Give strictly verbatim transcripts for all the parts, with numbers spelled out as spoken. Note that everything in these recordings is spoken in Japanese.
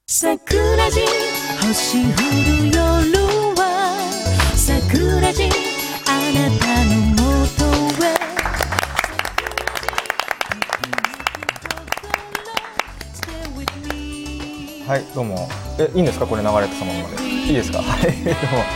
桜地星降る夜は桜地あなたのもとへはい、どうも。え、いいんですか、これ流れてそのままで。いいですか。はい、どうも。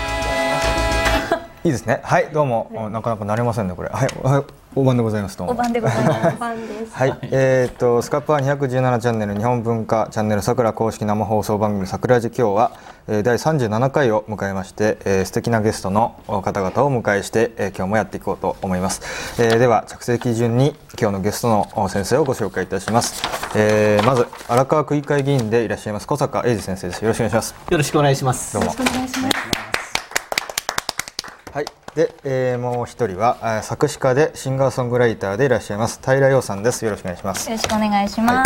いいですね。はい、どうも。はい、なかなか慣れませんね、これ。はい、はい、おばんでございます。どうも。 おばんでございます。おばんです。 はい、えっ、ー、と、スカパーにひゃくじゅうななチャンネル日本文化チャンネルさくら公式生放送番組さくらじ、今日は、えー、だいさんじゅうななかいを迎えまして、えー、素敵なゲストの方々をお迎えして、えー、今日もやっていこうと思います。えー、では着席順に今日のゲストの先生をご紹介いたします。えー、まず荒川区議会議員でいらっしゃいます小坂英二先生です。よろしくお願いします。 よろしくお願いします。 どうもよろしくお願いします。 はい、で、えー、もう一人は作詞家でシンガーソングライターでいらっしゃいます平陽さんです。よろしくお願いします。 よろしくお願いします。はい、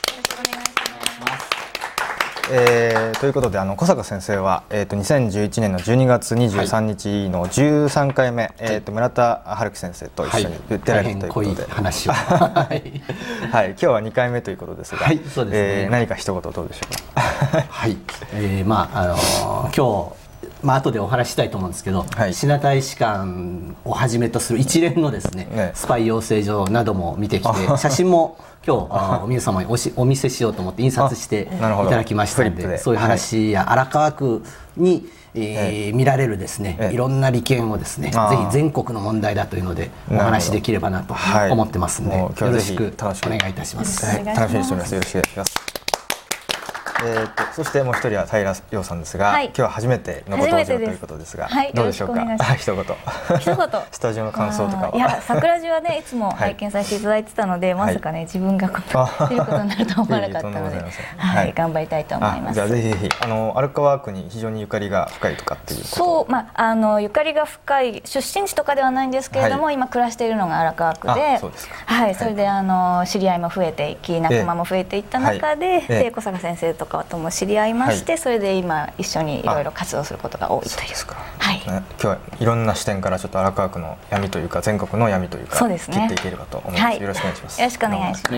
えー、ということであの小坂先生は、えー、とにせんじゅういちねんのじゅうにがつにじゅうさんにちのじゅうさんかいめ、はい、えー、と村田春樹先生と一緒に出られるということで、 はい、話をはい、 はい、今日はにかいめということですが、 はい、そうですね、 えー、何か一言どうでしょうか。 はい、えー、まああのー、今日まあ後でお話ししたいと思うんですけど、はい、シナ大使館をはじめとする一連のですね、ね、スパイ養成所なども見てきて、写真も今日お皆様に お, しお見せしようと思って印刷していただきましたの で, でそういう話や荒川区に、えーえー、見られるですね、えー、いろんな利権をですね、ぜひ全国の問題だというのでお話しできればなと思ってますので、はい、よろしくお願いいたします。 はい、楽しみにしております。よろしくお願いします。えー、とそしてもう一人は平陽さんですが、はい、今日は初めてのご登場ということですが、はい、どうでしょうか。一言一言スタジオの感想とかは。 いや、桜地はねいつも拝見させていただいてたので、はい、まさかね自分が出ることになると思わなかったので、はい、頑張りたいと思います。 じゃあぜひぜひあの荒川区に非常にゆかりが深いとかっていうこと。 そう、まああのゆかりが深い出身地とかではないんですけれども、はい、今暮らしているのが荒川区で、そうですか。はい、それであの知り合いも増えていき、仲間も増えていった中で、ええ、で小坂先生とかとも知り合いいまして、はい、それで今一緒にいろいろ活動することが多いという。そうですか。はい。ね、今日はいろんな視点からちょっと荒川区の闇というか全国の闇というか、そうですね、切っていければと思います。はい、よろしくお願いします。 よろしくお願いします。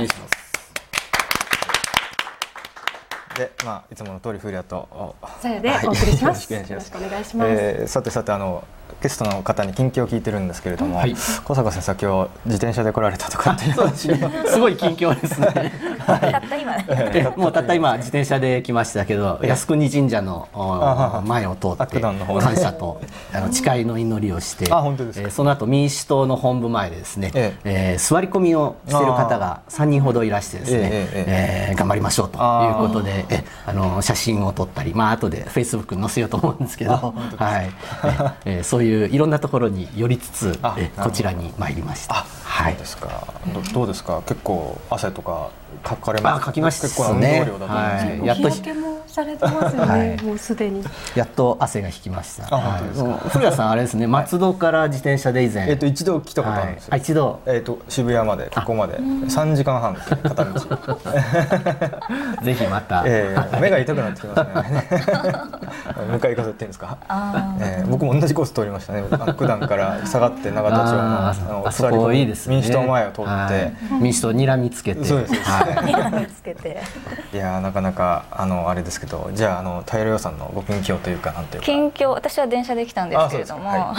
で、まあいつもの通りフリアとそれでお送りします。よろしくお願いします。 えー、さてさてあのゲストの方に近況を聞いてるんですけれども、はい、小坂先生今日自転車で来られたとかっていう話がすごい近況ですね。 はい、たった今、 ね、もうたった今自転車で来ましたけど、靖国神社の前を通って感謝とあの誓いの祈りをして、あ、本当ですか。えー、その後民主党の本部前でですね、えええー、座り込みをしている方がさんにんほどいらしてですね、えええー、頑張りましょうということで、えあの写真を撮ったり、まあ後でフェイスブックに載せようと思うんですけど、はい、えー、そういういろんなところに寄りつつえこちらに参りました。 あ、はい、そうですか。ど, どうですか。結構汗とかかかれます。 あ、かきましたね。結構運動量だと思うんですけど、 やっと日焼けもされてますよね。はい、もうすでにやっと汗が引きました。古谷さんあれですね、松戸から自転車で以前、 えっと一度来たことあるんですよ。 あ、一度、 えっと渋谷までここまでさんじかんはん片道。 ぜひまた。 えー、目が痛くなってきますね。向かい風っていうんですか。えー、僕も同じコース通りましたね。九段から下がって永田町のあそこいいですね。 民主党前を通って、 民主党にらみつけて。 そうです。 にらみつけて。いやなかなかあのあれですけど、じゃああの平陽さんのご近況というかなんていうか。 近況、私は電車で来たんですけれども、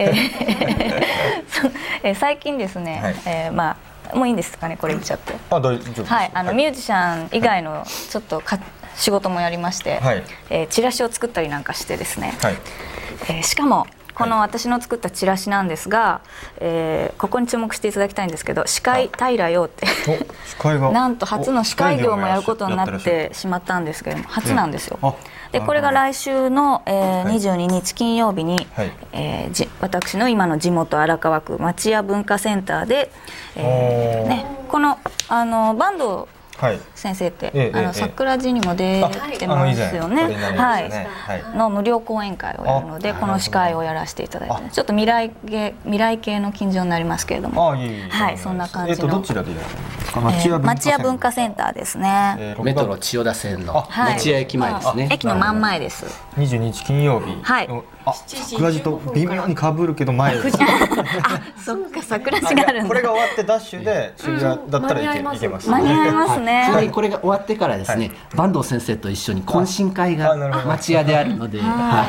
最近ですね、はい、えー、まあもういいんですかね、これ言っちゃって。 あ、大丈夫です。 はい、あの、はい、ミュージシャン以外のちょっとか仕事もやりまして、はい、えー、チラシを作ったりなんかしてですね、はい、えー、しかもこの私の作ったチラシなんですが、えー、ここに注目していただきたいんですけど、司会平陽ってなんと初の司会業もやることになってしまったんですけれども、初なんですよ。でこれが来週の、えー、にじゅうににち金曜日に、はい、えー、じ私の今の地元荒川区町屋文化センターで、えーね、このあのバンド先生って、はい、あの桜地にも出てますよね。はい、の無料講演会をやるので、この司会をやらせていただいて、ちょっと未来系未来系の近所になりますけれども、はい、そんな感じの。 どちらでやるの？ 町屋文化センターですね、 えー、メトロ千代田線の町屋駅前ですね、はい、 駅の真ん前です。 にじゅうににち金曜日、 はい、 あ、桜地と微妙に被るけど前です。 あ、そっか、桜地があるんだ。 これが終わってダッシュで渋谷だったらいけます。 間に合いますね。 はい、これが終わってからですね、坂東先生と一緒に懇親会が町屋であるので、はい、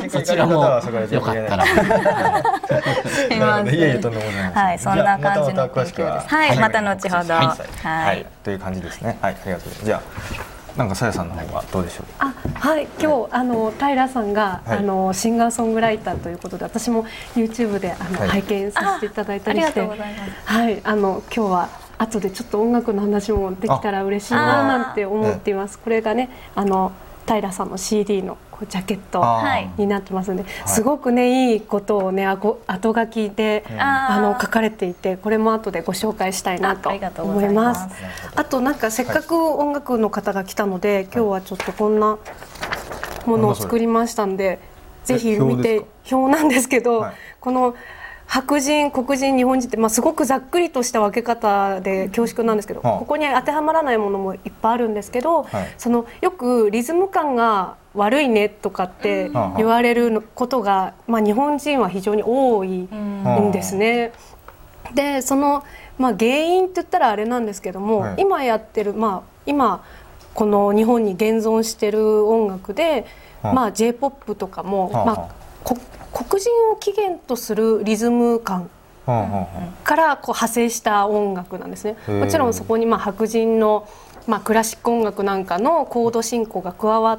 そちらもよかったら。すみません。 いえいえ、とんでもないです。 はい、そんな感じの提供です。はい、また後ほど。 はい、という感じですね。はい、ありがとうございます。じゃあ。なんかさやさんの方はどうでしょう。 あ、はい、今日あの平さんが、はい、あのシンガーソングライターということで、私も YouTube であの、はい、拝見させていただいたりして、はい、あの今日は後でちょっと音楽の話もできたら嬉しいななんて思っています。これがね、あの平さんの シーディー のこうジャケットになってますので、すごくねいいことをね後書きであの書かれていて、これも後でご紹介したいなと思います。あとなんかせっかく音楽の方が来たので、今日はちょっとこんなものを作りましたんで、ぜひ見て、表なんですけど、この白人、黒人、日本人って、まあ、すごくざっくりとした分け方で恐縮なんですけど、ここに当てはまらないものもいっぱいあるんですけど、そのよくリズム感が悪いねとかって言われることが、まあ、日本人は非常に多いんですね。でその、まあ、原因って言ったらあれなんですけども、はい、今やってる、まあ、今この日本に現存してる音楽で、まあ、ジェイポップ とかも、まあ、こ黒人を起源とするリズム感からこう派生した音楽なんですね。もちろんそこにまあ白人のまあクラシック音楽なんかのコード進行が加わって、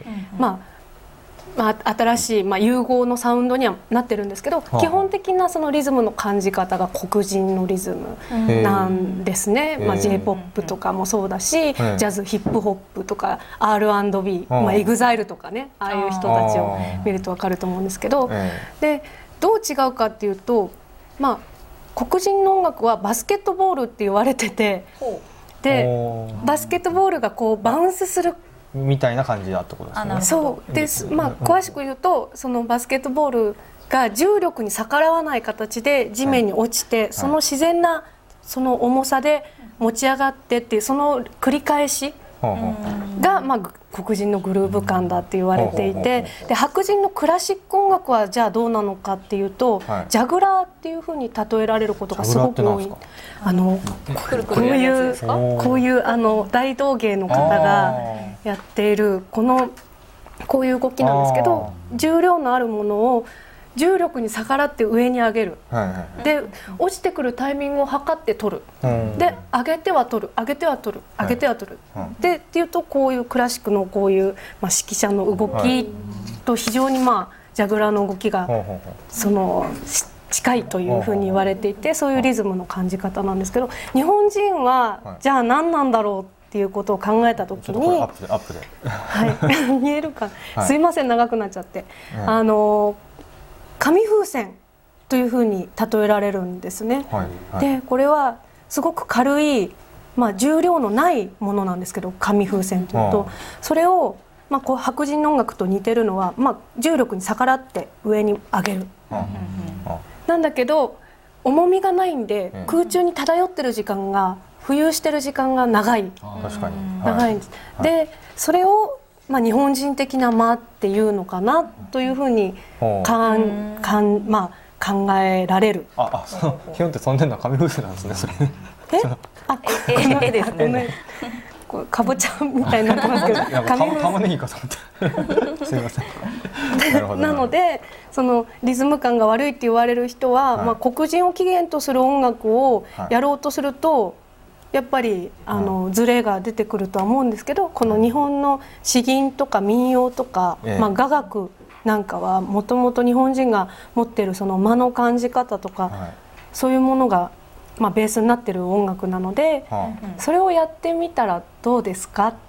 まあまあ、新しい、まあ、融合のサウンドにはなってるんですけど、基本的なそのリズムの感じ方が黒人のリズムなんですね。まあ、ジェイポップ とかもそうだし、ジャズ、ヒップホップとか アールアンドビー、まあ、エグザイルとかね、ああいう人たちを見ると分かると思うんですけど、でどう違うかっていうと、まあ、黒人の音楽はバスケットボールって言われてて、でバスケットボールがこうバウンスするみたいな感じだってことですね。 そうです、まあ、詳しく言うとそのバスケットボールが重力に逆らわない形で地面に落ちて、はい、その自然なその重さで持ち上がってっていうその繰り返しが、まあ、黒人のグルーヴ感だって言われていて、で白人のクラシック音楽はじゃあどうなのかっていうと、はい、ジャグラーっていうふうに例えられることがすごく多い。あのこういうこういうあの大道芸の方がやっているこのこういう動きなんですけど、重量のあるものを重力に逆らって上に上げる、はいはい、で落ちてくるタイミングを測って取る、うん、で上げては取る上げては取る上げては取る、はい、でっていうとこういうクラシックのこういう、まあ、指揮者の動きと非常に、まあ、ジャグラーの動きが、はい、その近いというふうに言われていて、そういうリズムの感じ方なんですけど、日本人は、はい、じゃあ何なんだろうっていうことを考えたときに、 アップでアップで、 はい、見えるか、 はい、 すいません長くなっちゃって、はい、あの紙風船というふうに例えられるんですね。はいはい、でこれはすごく軽い、まあ、重量のないものなんですけど、紙風船というと、それを、まあ、こう白人の音楽と似てるのは、まあ、重力に逆らって上に上げる、なんだけど重みがないんで、空中に漂ってる時間が浮遊してる時間が長い、 確かに長いんです。でそれをまあ、日本人的な間っていうのかなというふうにかんかん、まあ、考えられる。 ああ、その基本って飛んでるのは紙風船なんですね、それ。 えあえですね。 かぼちゃみたいになってますけど、 玉ねぎかと思って。すみません。なるほど。 なのでそのリズム感が悪いって言われる人は、はい、まあ、黒人を起源とする音楽をやろうとすると、はい、やっぱりあのズレが出てくるとは思うんですけど、この日本の詩吟とか民謡とか、まあ、雅楽なんかはもともと日本人が持っているその間の感じ方とか、はい、そういうものが、まあ、ベースになっている音楽なので、はい、それをやってみたらどうですか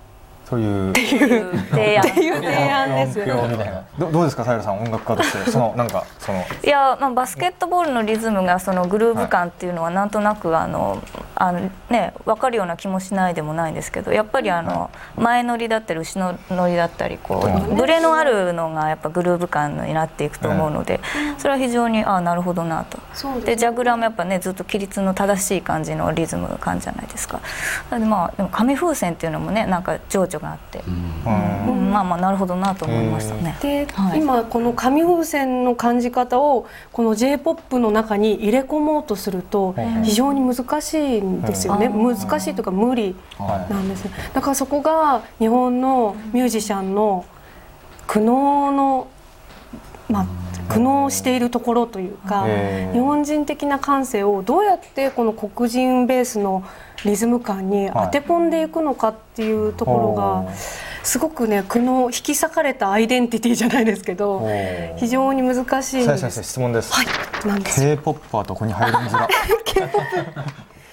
という提案っていう提案です。 ど, どうですか、平さん、音楽家としてそのなんかそのいや、まあ、バスケットボールのリズムがそのグルーヴ感っていうのはなんとなくあのあのね分かるような気もしないでもないんですけど、やっぱりあの前乗りだったり後ろ乗りだったりこうブレのあるのがやっぱグルーヴ感になっていくと思うので、それは非常にああなるほどなと。でジャグラーもやっぱねずっと規律の正しい感じのリズム感じじゃないですか。なのでまあでも紙風船っていうのもねなんか情緒があって、うん、まあまあなるほどなと思いましたね。 で、はい、今この紙風船の感じ方をこの J-ポップ の中に入れ込もうとすると非常に難しいんですよね。難しいというか無理なんです。だからそこが日本のミュージシャンの苦悩のまあ苦悩しているところというか、日本人的な感性をどうやってこの黒人ベースのリズム感に当て込んでいくのかっていうところがすごくね、苦悩引き裂かれたアイデンティティじゃないですけど非常に難しいんです。 先生、質問です。 はい、なんです。 K-ポップ はどこに入るんですか？ K-ポップ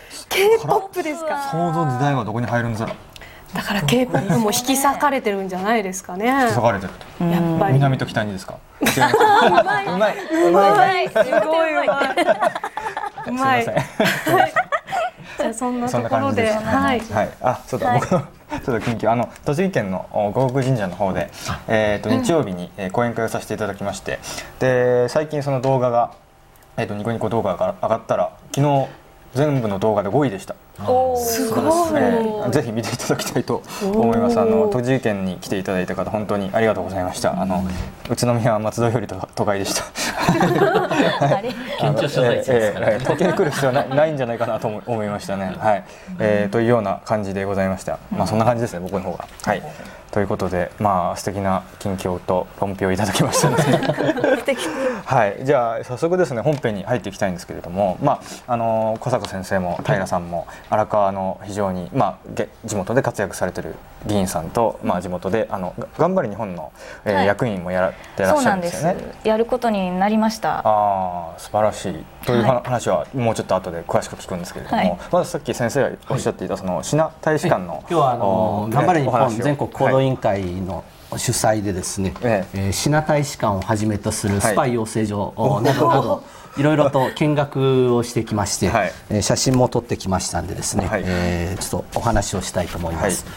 K-ポップ ですか？ 想像時代はどこに入るんですか？ だから K-ポップ も引き裂かれてるんじゃないですかね。引き裂かれてると。 やっぱり南と北にですか？ うまいうまいうまい、すごいうまい。うまい。じゃあそんなところで、はい。 はい。あ、そうだ。僕のちょっと緊急あの栃木県の護国神社の方で、えっと日曜日に講演会をさせていただきまして、で最近その動画がえっとニコニコ動画が上がったら昨日全部の動画でごいでした。 すごい、 えー、ぜひ見ていただきたいと思います。あの栃木県に来ていただいた方本当にありがとうございました。あの宇都宮は松戸よりと都会でした。 県庁所在地ですからね。 東京に来る必要は な, ないんじゃないかなと思いましたね。はい、えー、というような感じでございました。まあそんな感じですね、僕の方が。はい。ということで、まあ素敵な近況と論評をいただきましたので、はい、じゃあ早速ですね本編に入っていきたいんですけれども、まああの小坂先生も平さんも荒川の非常にまあ地元で活躍されている議員さんと、まあ地元であの頑張り日本の、えーはい、役員もやってらっしゃるんですよね。 そうなんです。やることになりました。 ああ、素晴らしい。という話はもうちょっと後で詳しく聞くんですけれども、はい、まずさっき先生がおっしゃっていたそのシナ大使館の、はい、 今日はあの頑張れ日本全国行動委員会の主催でですね、はい、えー、シナ大使館をはじめとするスパイ養成所などなどいろいろと見学をしてきまして、はい、えー、写真も撮ってきましたんでですね、はい、えー、ちょっとお話をしたいと思います。はい、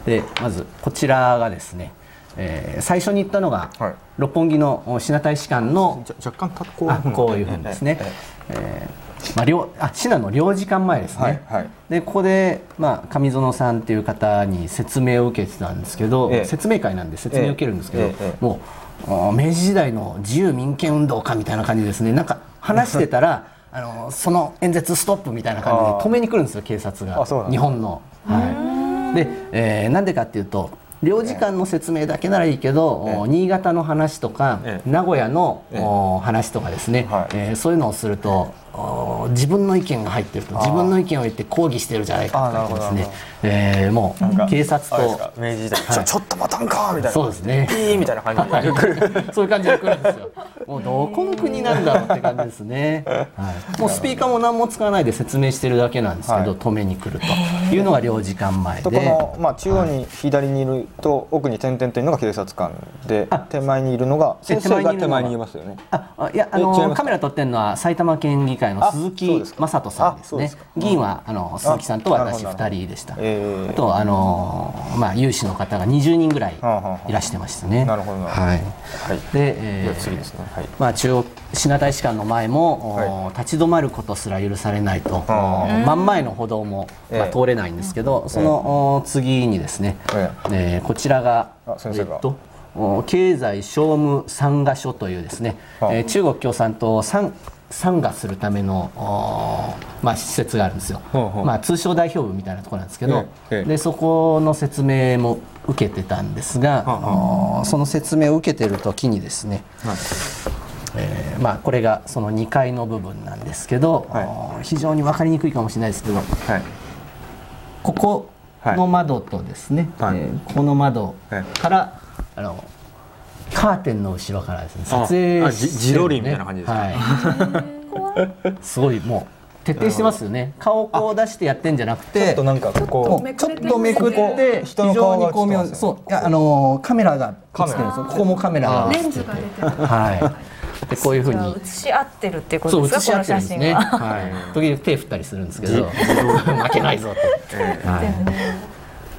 でまずこちらがですね、えー、最初に行ったのが、はい、六本木のシナ大使館の若干こう、こういうふうにですね、えーまあ、領あシナの領事館前ですね、はいはい、でここで、まあ、上園さんっていう方に説明を受けてたんですけど、ええ、説明会なんで説明を受けるんですけど、ええ、もう明治時代の自由民権運動家みたいな感じですね。なんか話してたらあのその演説ストップみたいな感じで止めに来るんですよ、警察が。日本の、はい、で、えー、なんでかっていうと領事館の説明だけならいいけど、ええ、新潟の話とか、ええ、名古屋の、ええ、話とかですね、はい、えー、そういうのをすると自分の意見が入ってると自分の意見を言って抗議してるじゃないかとかですね、えー、もう警察と明治時代、はい、ち, ちょっと待たんかみたいな、 そうですね、 いいみたいな感じで来るそういう感じで来るんですよ。もうどこの国なんだろうって感じですね、はい、もうスピーカーも何も使わないで説明してるだけなんですけど、はい、止めに来るというのが領事館前で、 この、まあ、中央に左にいると奥に点々というのが警察官で、手前にいるのが先生が手前にいますよね。 あいやあのカメラ撮ってるのは埼玉県議会の鈴木正人さんですね。議員はあの鈴木さんと私ふたりでした。あとあの、まあ、有志の方がにじゅうにんぐらいいらしてましたね。 なるほど、 はい、で、えー、次ですね、はい、まあ、中央シナ大使館の前も、はい、立ち止まることすら許されないと、真ん前の歩道も、まあ、通れないんですけど、えー、その、えー、次にですね、えーえー、こちらがえっと経済商務参賀所というですね、えー、中国共産党を参賀するための、まあ、施設があるんですよ。まあ、通商代表部みたいなところなんですけど、ええ、でそこの説明も受けてたんですが、その説明を受けてる時にですね、はい、えーまあ、これがそのにかいの部分なんですけど、はい、非常に分かりにくいかもしれないですけど、はい、ここの窓とですね、はい、えー、この窓から、はい、あのカーテンの後ろからですね撮影してる、ね、 ジロリンみたいな感じですか、 はい、すごいも徹底してますよね。顔をこう出してやってんじゃなくて、 ちょっとなんかこうちょっとめくって非常に巧妙、そうあのカメラが映ってるんですよ。ここもカメラがレンズが出てる。 はい。でこういうふうに写し合ってるっていうことですか。 そう写し合ってるんですね。はい。時々手振ったりするんですけど、負けないぞって。はい。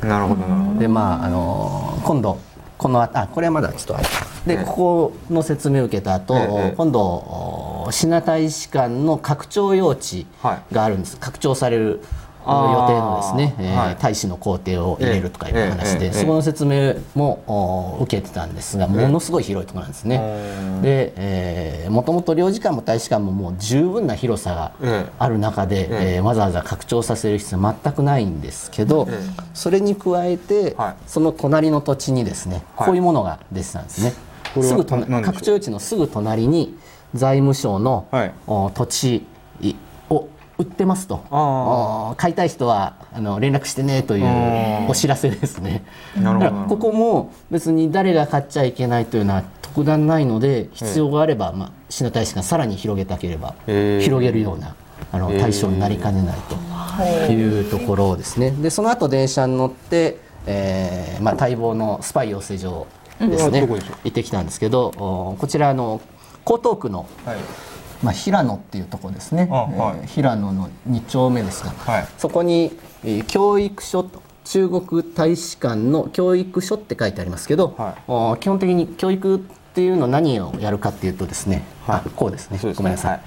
なるほどなるほど。 でまああの今度このあこれはまだちょっとある。でここの説明を受けた後、今度シナ大使館の拡張用地があるんです。拡張される予定のですね、えー、大使の公邸を入れるとかいう話で、そこの説明も受けてたんですが、ものすごい広いところなんですね。で、えー、もともと領事館も大使館ももう十分な広さがある中で、えー、わざわざ拡張させる必要は全くないんですけど、それに加えて、その隣の土地にですね、こういうものが出てたんですね。すぐ拡張用地のすぐ隣に財務省の、はい、土地を売ってますと、買いたい人はあの連絡してねというお知らせですね。だからここも別に誰が買っちゃいけないというのは特段ないので、必要があれば、まあ、シナ大使館さらに広げたければ広げるようなあの対象になりかねないというところですね。でその後電車に乗って、えーまあ、待望のスパイ養成所ですね、行ってきたんですけど、こちらの江東区の、はい、まあ、平野っていうところですね、はい、えー、平野のに丁目ですが、はい、そこに、えー、教育所と中国大使館の教育所って書いてありますけど、はい、基本的に教育っていうのは何をやるかっていうとですね、はい、あこうですね、ごめんなさい、はい、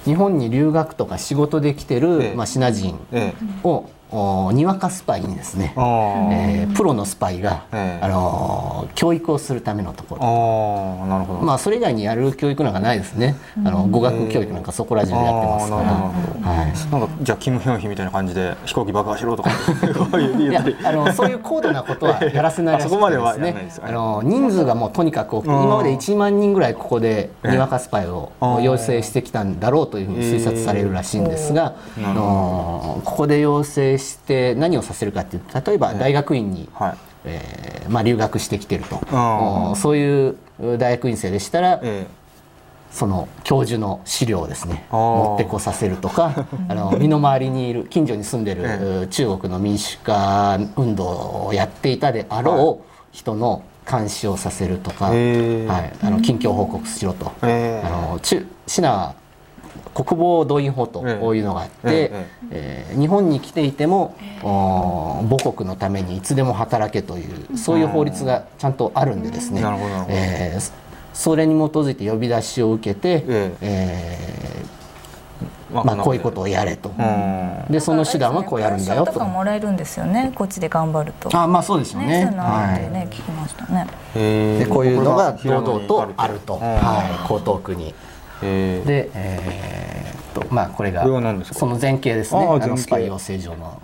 日本に留学とか仕事で来てる、ええ、まあ、シナ人を、ええ、にわかスパイにですね、えー、プロのスパイが、えーあのー、教育をするためのところ。あ、なるほど。まあそれ以外にやる教育なんかないですね。あの語学教育なんかそこら中でやってますから。はい。なんかじゃあキム・ヒョンヒみたいな感じで飛行機爆破しろとかいやあのそういう高度なことはやらせないらしくてですね。あの人数がもうとにかく多くて、今までいちまんにんぐらいここでにわかスパイを養成してきたんだろうというふうに推察されるらしいんですが、あのここで養成して何をさせるかっていう、例えば大学院に、はい、えーまあ、留学してきてると、そういう大学院生でしたら、えー、その教授の資料をですね持ってこさせるとかあの身の回りにいる近所に住んでる、えー、中国の民主化運動をやっていたであろう人の監視をさせるとか、えーはい、あの近況報告しろと、えー、あの中シナ国防動員法というのがあって、ええええー、日本に来ていても、えー、母国のためにいつでも働けというそういう法律がちゃんとあるんでですね、えー、それに基づいて呼び出しを受けて、ええーまあ、こういうことをやれと、でその手段はこうやるんだよと。 とかもらえるんですよね、こっちで頑張ると。 あ、まあそうですよね。 ね、そういうのあってね、はい、聞きましたね。 でこういうのが堂々とあると、はい、江東区に。えー、で、えー、っとまあこれがその前景ですね。ああのスパイ養成所の。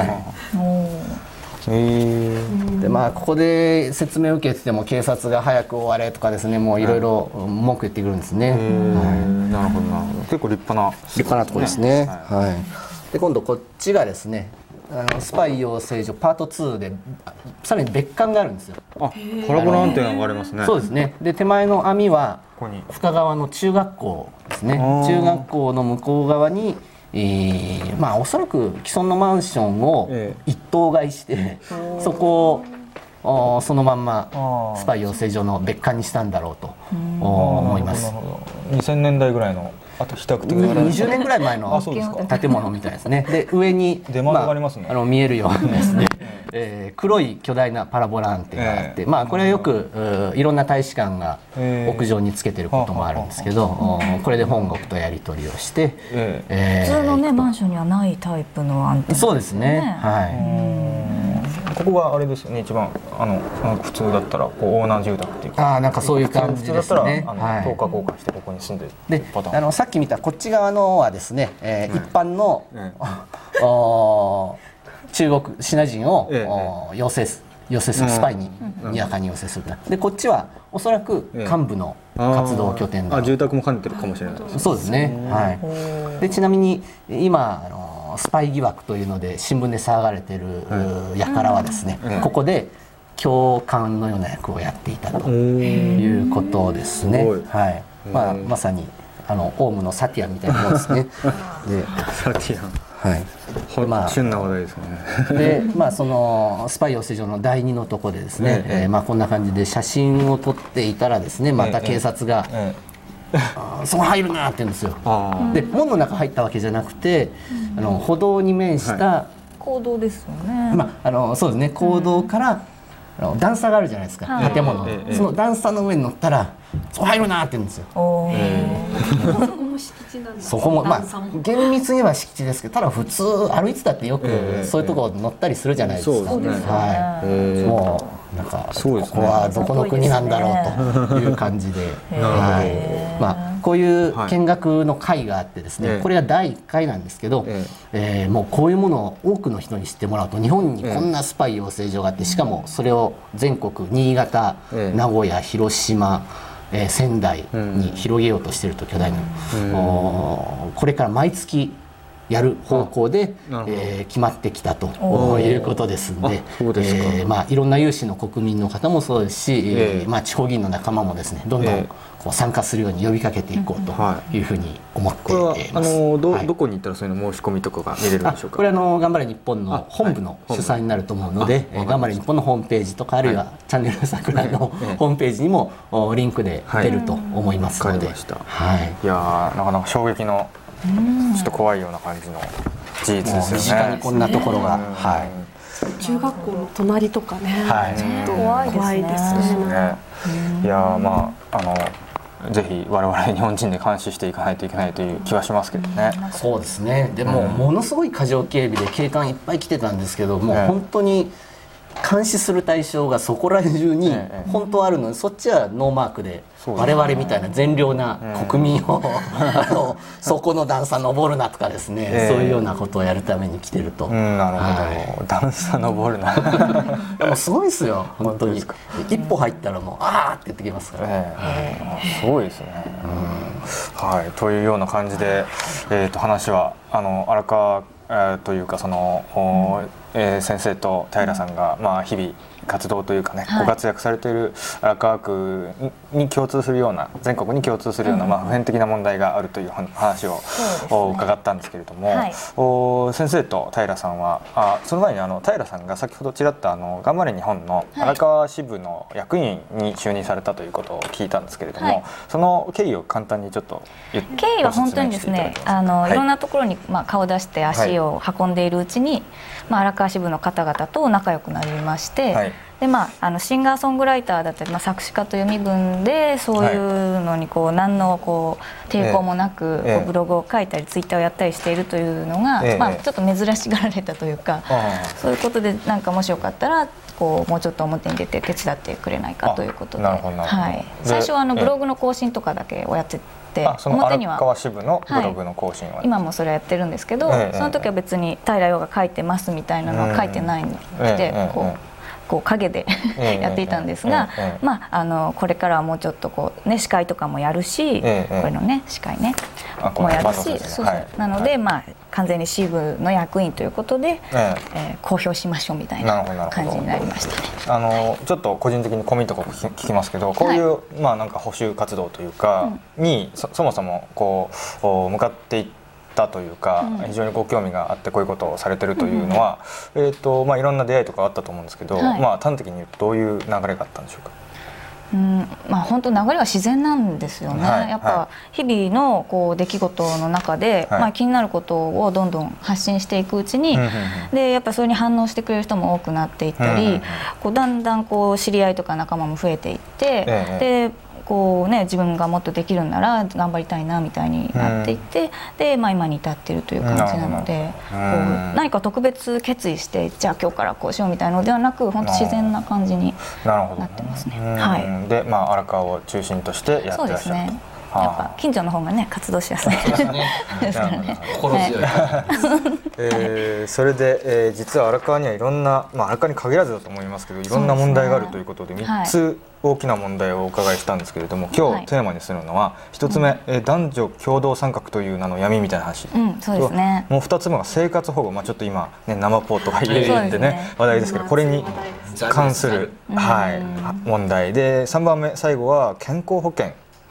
でまあここで説明を受けてても警察が早く終われとかですね、もういろいろ文句言ってくるんですね。はい、 なるほどなるほど。結構立派な立派なところですね。はい。はい、で今度こっちがですね、あのスパイ養成所パートツーでさらに別館があるんですよ。 あ、コラボのアンテナがありますね。 そうですね。で手前の網は深川の中学校ですね。中学校の向こう側に、えー、まあおそらく既存のマンションを一棟買いして、えー、そこをそのまんまスパイ養成所の別館にしたんだろうと思います。 にせんねんだいぐらいの。あと比較的にじゅうねんぐらい前の建物みたいですね。で上に出窓がありますね。 まあ、あの見えるようなですね、えー、黒い巨大なパラボラアンテナがあって、えー、まあこれはよくいろんな大使館が屋上につけてることもあるんですけど、えー、これで本国とやり取りをして、えーえー、普通のねマンションにはないタイプのアンテナですね。 そうですね。はい。 ここがあれですよね、一番あの普通だったらこうオーナー住宅っていうか、 ああなんかそういう感じですね。 普通だったらあの等価交換してここに住んでるパターン。 であのさっき見たこっち側のはですね、えー、一般の、うんお中国シナ人を、ええ、養成す養成するスパイににわかに養成する。でこっちはおそらく幹部の活動拠点だ。 あ、住宅も兼ねてるかもしれないですね。 そうですね。はい。でちなみに今あのスパイ疑惑というので新聞で騒がれている輩はですね、ここで教官のような役をやっていたということですね。はい。まあまさにあのオウムのサティアンみたいなもんですね。でサティアン、 はい、 まあ、旬な話題ですね。 で、まあ、そのスパイ養成所のだいにのとこでですね、えええーまあ、こんな感じで写真を撮っていたらですね、また警察が、ええええ、そこ入るなって言うんですよ。で門の中入ったわけじゃなくて、あの歩道に面した、はい、 公道ですよね。 まあ、あのそうですね、公道から、あの段差があるじゃないですか、はい、建物、ええ、その段差の上に乗ったらそこ入るなって言うんですよ。そこもまあ厳密には敷地ですけど、ただ普通歩いてたってよくそういうとこ乗ったりするじゃないですか。はい、もうなんかここはどこの国なんだろうという感じで、はい、まあこういう見学の会があってですね、これがだいいっかいなんですけど、えー、もうこういうものを多くの人に知ってもらうと、日本にこんなスパイ養成所があって、しかもそれを全国新潟、名古屋、広島、えー、仙台に広げようとしていると、巨大な、うん、これから毎月やる方向で、えー、決まってきたということですので、えーまあ、いろんな有志の国民の方もそうですし、えーまあ、地方議員の仲間もですね、どんどんこう参加するように呼びかけていこうというふうに思っています。 あの ど, どこに行ったらそういうの申し込みとかが見れるんでしょうか。 これはあの頑張れ日本の本部の主催になると思うので、はい、頑張れ日本のホームページとか、あるいは、はい、チャンネル桜のホームページにもリンクで出ると思いますので、はい、 はい、いやなかなか衝撃のちょっと怖いような感じの事実ですよね。 身近にこんなところが、はい、 中学校の隣とかね、はい、ちょっと怖いですね。 いやまああのぜひ我々日本人で監視していかないといけないという気はしますけどね。 そうですね。でも、うん、ものすごい過剰警備で警官いっぱい来てたんですけど、もう本当に監視する対象がそこら中に本当あるのに、そっちはノーマークで、我々みたいな善良な国民を、うん、あのそこの段差登るなとかですね、えー、そういうようなことをやるために来てると、 うん、なるほど、はい、段差登るなでもすごいですよ本当に。一歩入ったらもうあーって言ってきますから、 えー、すごいですね、うん、はい、というような感じで、えー、と話はあの荒川、えー、というかその、うん、えー、先生と平さんが、まあ、日々活動というかね、はい、ご活躍されている荒川区に共通するような、全国に共通するような、うん、まあ、普遍的な問題があるという話を、ね、伺ったんですけれども、はい、お先生と平さんは、あその前にあの平さんが先ほどちらっとあの頑張れ日本の荒川支部の役員に就任されたということを聞いたんですけれども、はい、その経緯を簡単にちょっと言って経緯は本当にですね、あの、はい、いろんなところに、まあ、顔を出して足を運んでいるうちに、はい、まあ、荒川支部の方々と仲良くなりまして、はい、でまあ、あのシンガーソングライターだったり、まあ、作詞家という身分でそういうのにこう、はい、何のこう抵抗もなく、えー、こうブログを書いたりツイッターをやったりしているというのが、えーまあ、ちょっと珍しがられたというか、えー、そういうことでなんかもしよかったらこうもうちょっと表に出て手伝ってくれないかということで、はい、最初はあのブログの更新とかだけをやってて、 その荒川支部のブログの更新は、はい、 今もそれやってるんですけど、えー、その時は別に平洋が書いてますみたいなのは書いてないので、えー、こう。えーこう陰でやっていたんですが、まあ、あのこれからはもうちょっとこう、ね、司会とかもやるし、ええ、これのね司会ねもやるし、ね、そうそう、はい、なので、はい、まあ、完全に支部の役員ということで、えええー、公表しましょうみたいな感じになりましたね。 あのちょっと個人的にコミントとか聞きますけど、こういう、はい、まあ、なんか補修活動というかに、うん、そ, そもそもこう向かっていってというか、うん、非常にご興味があってこういうことをされてるというのは、うん、えーとまあ、いろんな出会いとかあったと思うんですけど、はい、まあ、端的に言うとどういう流れがあったんでしょうか。 うん、まあ、本当流れは自然なんですよね、はい、やっぱ日々のこう出来事の中で、はい、まあ、気になることをどんどん発信していくうちに、はい、でやっぱそれに反応してくれる人も多くなっていったり、うん、こうだんだんこう知り合いとか仲間も増えていって、ええ、でこうね、自分がもっとできるんなら頑張りたいなみたいになっていって、うん、で、まあ、今に至っているという感じなので、こう何か特別決意してじゃあ今日からこうしようみたいなのではなく、本当自然な感じになってますね。はい、 で、まあ、荒川を中心としてやってらっしゃると。そうですね、 やっぱ近所の方がね活動しやすいですからね。 心強い。 えー、それで、えー、実は荒川にはいろんな、まあ、荒川に限らずだと思いますけど、いろんな問題があるということでみっつ大きな問題をお伺いしたんですけれども、今日テーマにするのはひとつめ、えー、男女共同参画という名の闇みたいな話、 うん、そうですね、 もうふたつめが生活保護、まあ、ちょっと今、ね、生ポートが入れてね、ね話題ですけど、これに関する、はい、問題で、さんばんめ最後は健康保険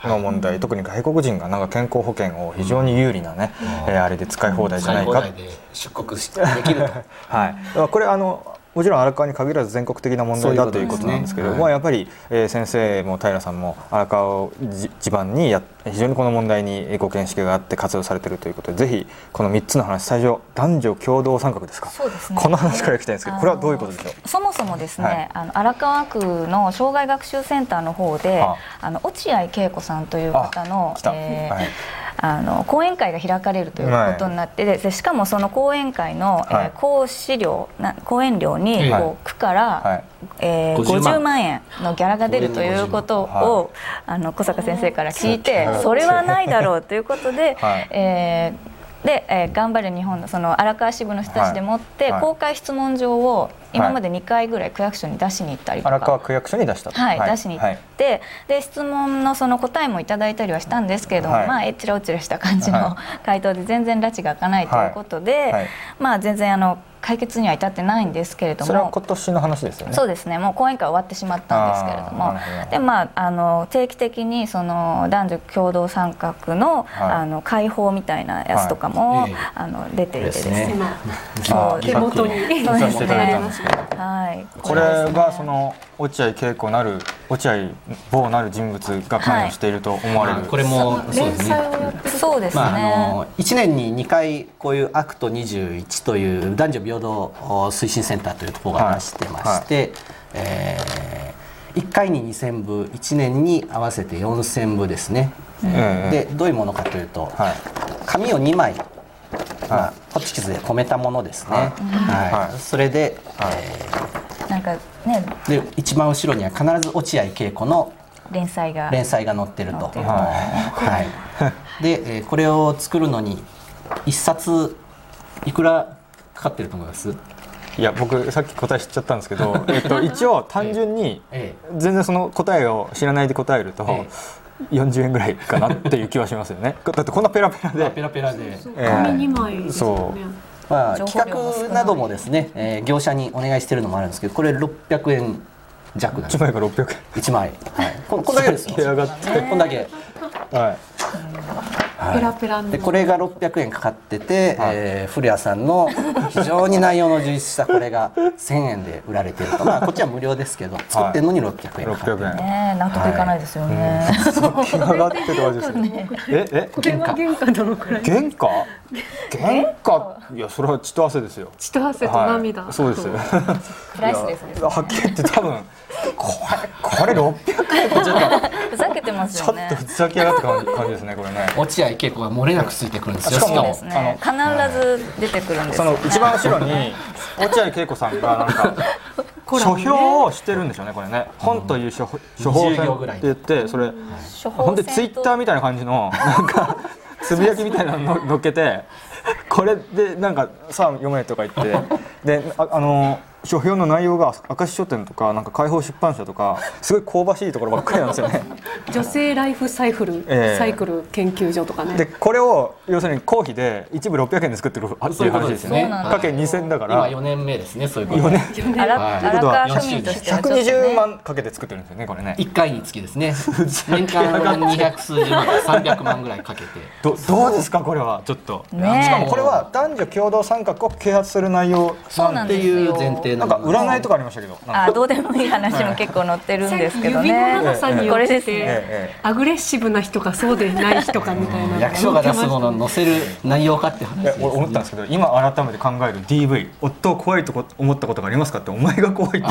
の問題、はい、特に外国人がなんか健康保険を非常に有利なね、うん、えー、あれで使い放題じゃないか、使い放題で出国してできるとはい、これあのもちろん荒川に限らず全国的な問題だということなんですけど、まあやっぱり、えー、先生も平さんも荒川を地盤にや非常にこの問題にご見識があって活動されているということで、ぜひこのみっつの話、最初男女共同参画ですか。 そうですね、 この話からいきたいんですけど、これはどういうことでしょう。 そもそもですね、はい、あの荒川区の障害学習センターの方で、ああの落合恵子さんという方の、えーはい、あの講演会が開かれるということになって、はい、でしかもその講演会の、はい、えー、講師料な講演料に、はい、こう区から、はい、えー、ごじゅうまんえんのギャラが出るということを、はい、あの小坂先生から聞いて、それはないだろうということで、はい、えーで、えー、頑張る日本のその荒川支部の人たちでもって、はいはい、公開質問状を今までにかいぐらい区役所に出しに行ったりとか、 荒川区役所に出したと、 はい、はい、出しに行って、はい、で質問のその答えもいただいたりはしたんですけれども、はい、まあえちらおちらした感じの回答で全然拉致が開かないということで、はいはい、まあ全然あの解決には至ってないんですけれども、 それは今年の話ですよね。 そうですね、もう講演会終わってしまったんですけれども、で、まあ、あの定期的にその男女共同参画 の,、はい、あの会報みたいなやつとかも、はい、あの出ていてですね、 そう手元に見させていただいたんですけど、はい、これがその落合恵子なる落合某なる人物が関与していると思われる、はい、 これもそうですね、 そうですね、まあ、あのいちねんににかいこういうアクトにじゅういちという男女平等推進センターというところが出してまして、はいはい、えー、いっかいににせんぶ、いちねんに合わせてよんせんぶですね、うん、でどういうものかというと、はい、紙をにまい、まあ、ホチキスで留めたものですね、はいはい、それで、はい、えー、なんかね、で一番後ろには必ず落合恵子の連載が連載が載ってると、はいはい、で、えー、これを作るのにいっさついくらかかってると思います？ いや僕さっき答え知っちゃったんですけど、えっと、一応単純に全然その答えを知らないで答えるとよんじゅうえんぐらいかなっていう気はしますよね。だってこんなペラペラでペラペラで紙にまいですよね。 まあ、企画などもですね、えー、業者にお願いしてるのもあるんですけど、これろっぴゃくえん弱なんです。 いちまいがろっぴゃくえん。 いちまい、はい、こ, こんだけですよ。こんだけ、はい、 ペラペラでこれがろっぴゃくえんかかってて、はい、えー、古谷さんの非常に内容の充実したこれがせんえんで売られてると、まあこっちは無料ですけど作ってるのにろっぴゃくえんかかってる、はい、 ね、納得いかないですよね。 気が上がってるわけですね。ええこれは原価どのくらい？ 原価？原価、いやそれは血と汗ですよ。 血と汗と涙、 はい、そうですよ。 プライスですね。 はっきり言って多分これこれろっぴゃくえんってちょっとふざけてますよね。 ちょっとふざけやがった感じ、感じですねこれね。 落合恵子が漏れなくついてくるんですよ。 しかもですね、必ず出てくるんですよね。 その一番後ろに落合恵子さんがなんか書評をしてるんでしょうねこれね。本という書書法線って言ってそれ本当にツイッターみたいな感じのなんかつぶやきみたいなの乗っけてこれでなんかさあ読めとか言ってで あ, あの書評の内容が明石書店とかなんか解放出版社とかすごい香ばしいところばっかりなんですよね。 女性ライフサイクル、えー、サイクル研究所とかね。 でこれを要するに公費で一部ろっぴゃくえんで作ってるっていう話ですよね。かけにせんだから今よねんめですね。そういうことよねん。 ということはひゃくにじゅうまんかけて作ってるんですよねこれね。 いっかいにつきですね。年間にひゃくすうじゅうまんからさんびゃくまんぐらいかけて。 ど, どうですかこれはちょっと。ね、しかもこれは男女共同参画を啓発する内容なんていう前提なんか占いとかありましたけど。 あどうでもいい話も結構載ってるんですけどね。 指の長さによってアグレッシブな人かそうでない人かみたいな。 役所が出すものを載せる内容かって話ですね。 思ったんですけど今改めて考える ディーブイ 夫を怖いと思ったことがありますかってお前が怖いって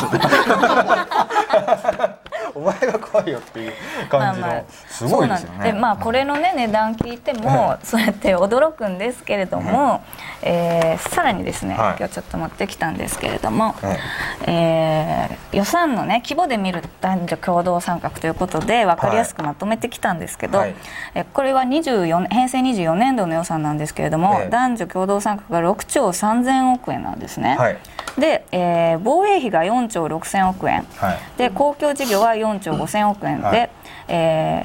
お前が怖いよっていう感じのすごいですよね。 でまあこれのね値段聞いてもそうやって驚くんですけれども、えー、さらにですね、はい、今日ちょっと持ってきたんですけれども、はい、えー、予算のね規模で見る男女共同参画ということで分かりやすくまとめてきたんですけど、はい、えこれはにじゅうよねんへいせいにじゅうよねんどの予算なんですけれども、はい、男女共同参画がろくちょうさんぜんおくえんなんですね。はい、で、えー、防衛費がよんちょうろくせんおくえん、はい、で公共事業はよんちょうごせんおくえんで、はい、えー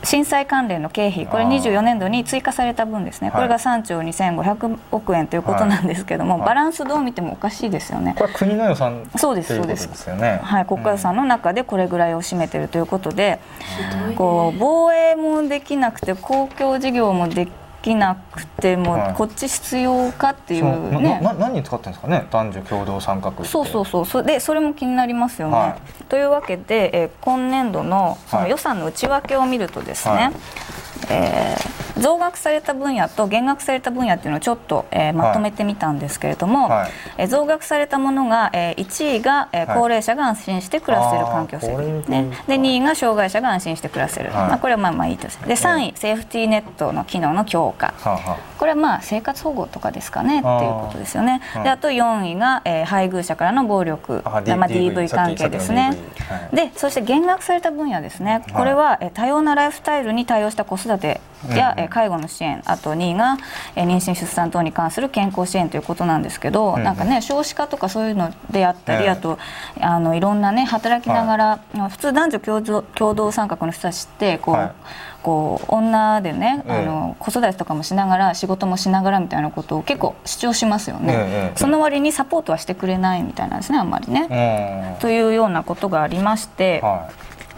震災関連の経費、これにじゅうよねんどに追加された分ですね、これがさんちょうにせんごひゃくおくえんということなんですけども、バランスどう見てもおかしいですよね。 これは国の予算そうですそうです、はい、国家予算の中でこれぐらいを占めているということで、うん、こう防衛もできなくて公共事業もできなくても、はい、こっち必要かっていうね。 なな何に使ってるんですかね、男女共同参画って。 そうそうそう、そでそれも気になりますよね。はい、というわけで、えー、今年度のその予算の内訳を見るとですね、はい、えー、増額された分野と減額された分野っていうのをちょっと、えー、まとめてみたんですけれども、はい、えー、増額されたものが、えー、いちいが、えー、高齢者が安心して暮らせる環境整備、ね、でにいが障害者が安心して暮らせる、はい、まあ、これはまあまあいいです。でさんい、セーフティーネットの機能の強化、これはまあ生活保護とかですかねっていうことですよね。であとよんいが、えー、配偶者からの暴力、まあ、ディーブイ 関係ですね。でそして減額された分野ですね、これは、えー、多様なライフスタイルに対応した子育てや、うん、介護の支援、あとにいが妊娠出産等に関する健康支援ということなんですけど、うん、なんかね少子化とかそういうのであったり、うん、あとあのいろんなね働きながら、はい、普通男女共同、共同参画の人たちってこう、はい、こう女でね、うん、あの子育てとかもしながら仕事もしながらみたいなことを結構主張しますよね、うん、その割にサポートはしてくれないみたいなんですね、あんまりね、うん、というようなことがありまして、はい、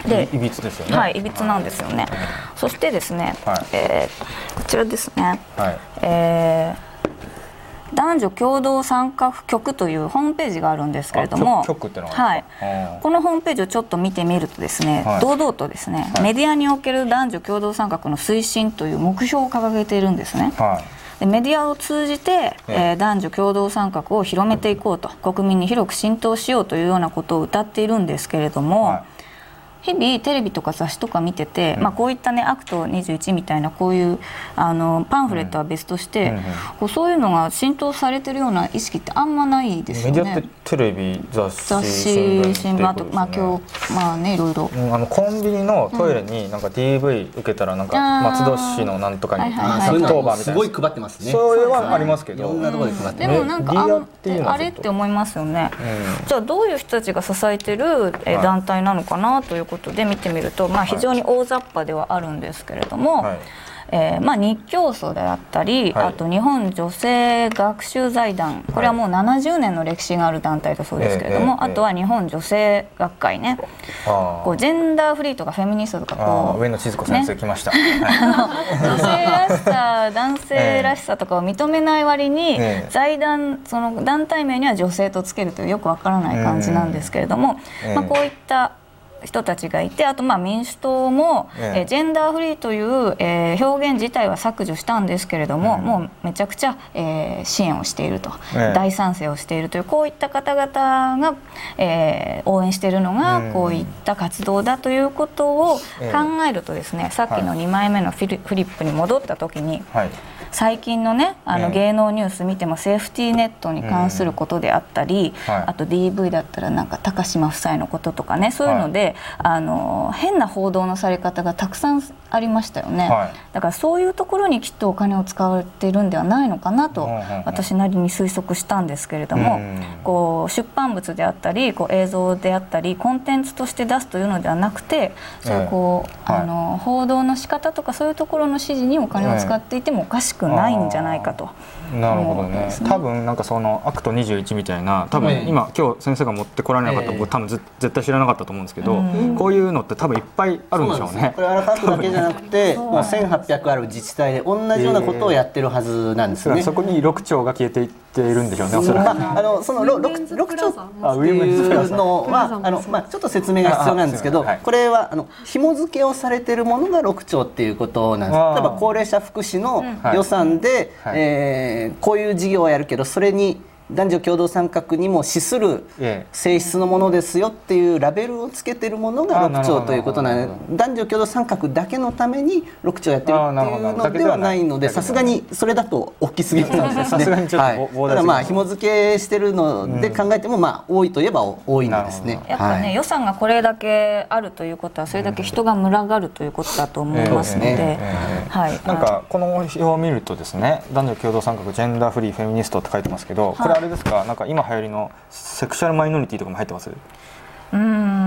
でいびつですよね。 はい、いびつなんですよね。そしてですね、はい、えー、こちらですね、はい、えー、男女共同参画局というホームページがあるんですけれども、 局ってのがあるんですか？ はい、このホームページをちょっと見てみるとですね、はい、堂々とですね、はい、メディアにおける男女共同参画の推進という目標を掲げているんですね。はい、でメディアを通じて、えー、男女共同参画を広めていこうと、国民に広く浸透しようというようなことを謳っているんですけれども、はい、日々テレビとか雑誌とか見てて、うん、まあ、こういったねアクトにじゅういちみたいなこういうあのパンフレットは別として、うんうんうん、こうそういうのが浸透されてるような意識ってあんまないですよね。 メディアってテレビ、雑誌、 雑誌、新聞、あと、まあ、今日まあねいろいろ、 うん、あのコンビニのトイレになんか ディーブイ 受けたらなんか松戸市のなんとかにそういうのすごい配ってますね。 それはありますけど、 いろんなところで配ってる。でもなんかあ, あれって思いますよね、うん、じゃあどういう人たちが支えてる団体なのかなということで見てみると、まあ、非常に大雑把ではあるんですけれども、はい、えーまあ、日教組であったり、はい、あと日本女性学習財団、これはもうななじゅうねんの歴史がある団体だそうですけれども、はい、あとは日本女性学会ね、こうジェンダーフリーとかフェミニストとかこう上野千鶴子先生来ました、 ね、女性らしさ男性らしさとかを認めない割に、えー、財団その団体名には女性とつけるというよくわからない感じなんですけれども、えーまあ、こういった人たちがいて、あとまあ民主党も、えええー、ジェンダーフリーという、えー、表現自体は削除したんですけれども、うん、もうめちゃくちゃ、えー、支援をしていると、ええ、大賛成をしているというこういった方々が、えー、応援しているのが、うん、こういった活動だということを考えるとですね、ええ、さっきのにまいめのフィリ、フリップに戻った時に、はい、最近のねあの芸能ニュース見てもセーフティーネットに関することであったり、うん、はい、あと ディーブイ だったらなんか高島夫妻のこととかね、そういうので、はい、あの変な報道のされ方がたくさんありましたよね、はい、だからそういうところにきっとお金を使われているんではないのかなと、うん、私なりに推測したんですけれども、うん、こう出版物であったりこう映像であったりコンテンツとして出すというのではなくて、そういうこう、えー、あの、はい、報道の仕方とかそういうところの指示にお金を使っていてもおかしくないんじゃないかと。 なるほどね。多分なんかそのアクトにじゅういちみたいな、多分今、今日先生が持ってこられなかったら僕多分絶対知らなかったと思うんですけど、こういうのって多分いっぱいあるんでしょうね。 これ荒川区だけじゃなくてもうせんはっぴゃくある自治体で同じようなことをやってるはずなんですね。 そこにろくちょうが消えていっているんでしょうね、おそらく。 あのその ろく, ろくちょうっていうのはあの、まあ、ちょっと説明が必要なんですけど、はい、これはあの紐付けをされているものがろくちょうっていうことなんです。例えば高齢者福祉の予算で、うん、はい、えー、こういう事業をやるけどそれに男女共同参画にも資する性質のものですよっていうラベルをつけてるものがろくちょうということなので、男女共同参画だけのためにろくちょうやってるっていうのではないので、さすがにそれだと大きすぎるんですね。 さすがにちょっとはい、ただまあ紐付けしてるので考えてもまあ多いといえば多いんですね。 やっぱね、はい、予算がこれだけあるということはそれだけ人が群がるということだと思いますので、 なんかこの表を見るとですね、男女共同参画ジェンダーフリーフェミニストって書いてますけど、これあれですか、なんか今流行りのセクシャルマイノリティとかも入ってます？ うん、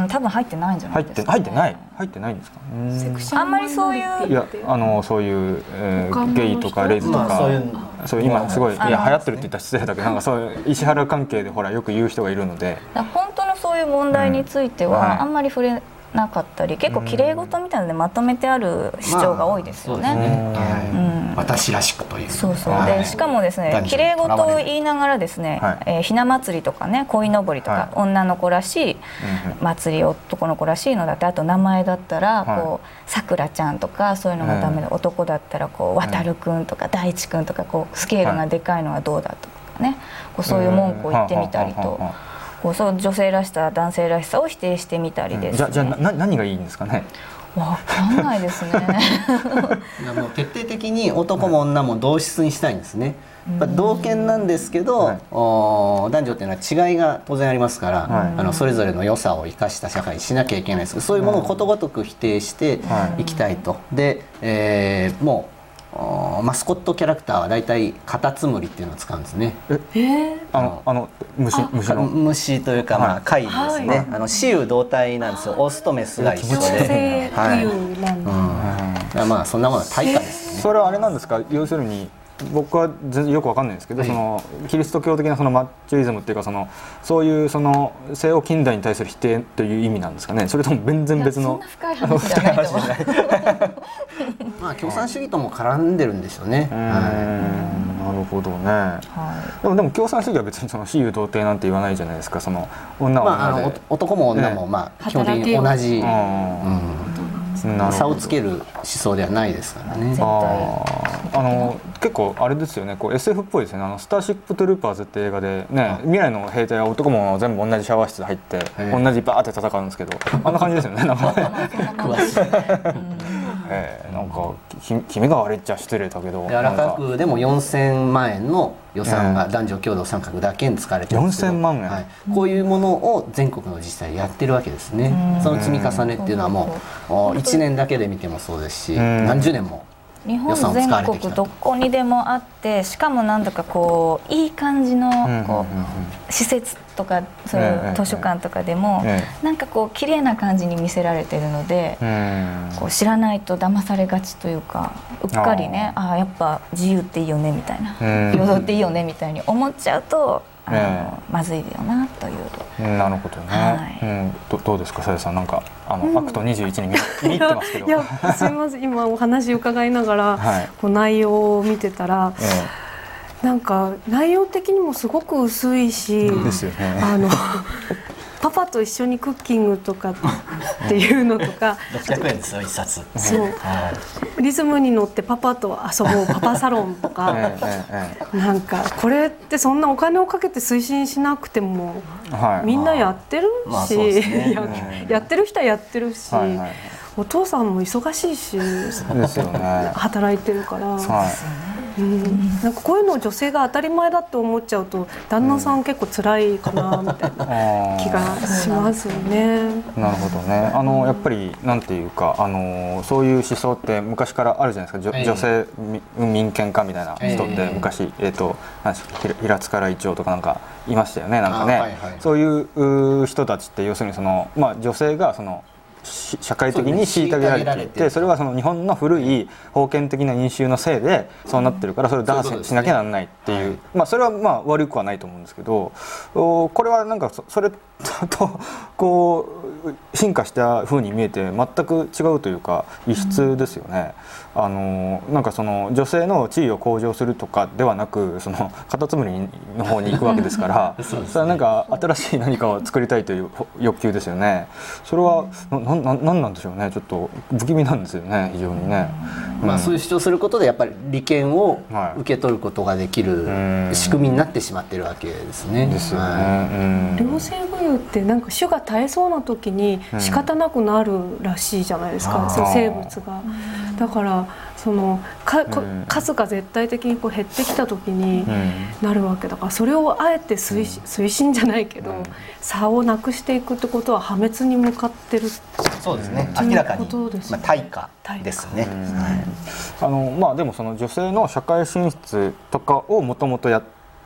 多分入ってないんじゃないですか、 入って入ってない入ってないんですか。 セクシャルあんまりそういういやあのそういう、えー、ゲイとかレズとか、まあ、そういうそう今すごいいや流行ってるって言ったら失礼だけどなんかそういう石原関係でほらよく言う人がいるので、 本当のそういう問題についてはあんまり触れなかったり、結構綺麗事みたいなのでまとめてある主張が多いですよね。 私らしくという。 そうそうでしかもですね綺麗事を言いながらですね、はいえー、ひな祭りとかね鯉のぼりとか、はい、女の子らしい祭り、男の子らしいのだって、あと名前だったらこうさくらちゃんとかそういうのがダメで、男だったらこう渡るくんとか大地くんとかこうスケールがでかいのはどうだとかね、こうそういう文句を言ってみたりと。こうそう女性らしさ男性らしさを否定してみたりです、ね、 じゃじゃな何がいいんですかね。 わかんないですね。 もう徹底的に男も女も同質にしたいんですね。はい、同権なんですけど、はい、男女っていうのは違いが当然ありますから、はい、あのそれぞれの良さを生かした社会にしなきゃいけないですけど、そういうものをことごとく否定していきたいと。で、えー、もうマスコットキャラクターはだいたいカタツムリっていうのを使うんですね。 えあのあの虫虫の虫というか、まあ貝ですね。はい、あの雌雄同体なんですよ。オスとメスが一緒で。はい。うん。まあそんなものは対価ですね。 それはあれなんですか。要するに僕は全然よくわかんないんですけど、はい、そのキリスト教的なそのマッチョイズムっていうかそのそういうその西欧近代に対する否定という意味なんですかね。それとも全然別の深い話じゃないと思う。 まあ共産主義とも絡んでるんでしょうね。 なるほどね。はい、でもでも共産主義は別にその雌雄同体なんて言わないじゃないですか。その女は女で、まあ、あの男も女もまあ基本的に同じ。差をつける思想ではないですからね。ああの結構あれですよね、こう エスエフ っぽいですね。あのスターシップトゥルーパーズって映画でね、未来の兵隊は男も全部同じシャワー室入って同じバーって戦うんですけど、あんな感じですよね。なんかえー、なんか君が悪いっちゃ失礼だけど、 荒川区でもよんせんまんえんの予算が男女共同参画だけに使われてるんですけど、 よんせんまんえん、 はい、こういうものを全国の自治体やってるわけですね。その積み重ねっていうのはもういちねんだけで見てもそうですし、何十年も日本全国どこにでもあって、しかもなんだかこういい感じのこう施設とかそういう図書館とかでもなんかこう綺麗な感じに見せられてるので、こう知らないと騙されがちというか、うっかりね、ああやっぱ自由っていいよねみたいな、平等っていいよねみたいに思っちゃうとあのまずいよなという。 なるほどね。はい、うん、ど, どうですか、さやさん、なんかあの、うん、アクトにじゅういちに見入ってますけど。 いやすみません、今お話伺いながら、はい、こう内容を見てたら、ええ、なんか内容的にもすごく薄いし、 ですよね、 あのパパと一緒にクッキングとかっていうのとかろっぴゃくえんですよ、一冊。 そう、はい、リズムに乗ってパパと遊ぼうパパサロンとか、なんかこれってそんなお金をかけて推進しなくても、はい、みんなやってるし、や, やってる人はやってるし、はいはい、お父さんも忙しいしですよ、ね、 働いてるから、 はい、 うん、なんかこういうのを女性が当たり前だって思っちゃうと旦那さん結構辛いかなみたいな気がしますよね。 なるほどね。あのやっぱりなんていうか、あのそういう思想って昔からあるじゃないですか。女性民権化みたいな人って昔、えーと何ですか、平塚ら一丁とかなんかいましたよね。なんかね、はいはい、そういう人たちって要するにその、まあ、女性がその社会的に虐げられていて、それはその日本の古い封建的な因習のせいでそうなってるから、それを打破しなきゃならないっていう、まあそれはまあ悪くはないと思うんですけど、これはなんかそれとこう進化した風に見えて全く違うというか異質ですよね。あのなんかその女性の地位を向上するとかではなく、そのカタツムリの方に行くわけですからそれはなんか新しい何かを作りたいという欲求ですよね。それはなななんなんでしょうね。ちょっと不気味なんですよね、非常にね。 うん、まあそういう主張することでやっぱり利権を受け取ることができる仕組みになってしまってるわけですね。 ですよね。 両性具有ってなんか種が絶えそうな時に仕方なくなるらしいじゃないですか、うん、その生物が。だからそのか数が絶対的にこう減ってきた時になるわけだから、それをあえて推進、推進じゃないけど差をなくしていくってことは破滅に向かってる。 そうですね、明らかに、まあ、対価ですね。 あのまあでもその女性の社会進出とかをもともとやっ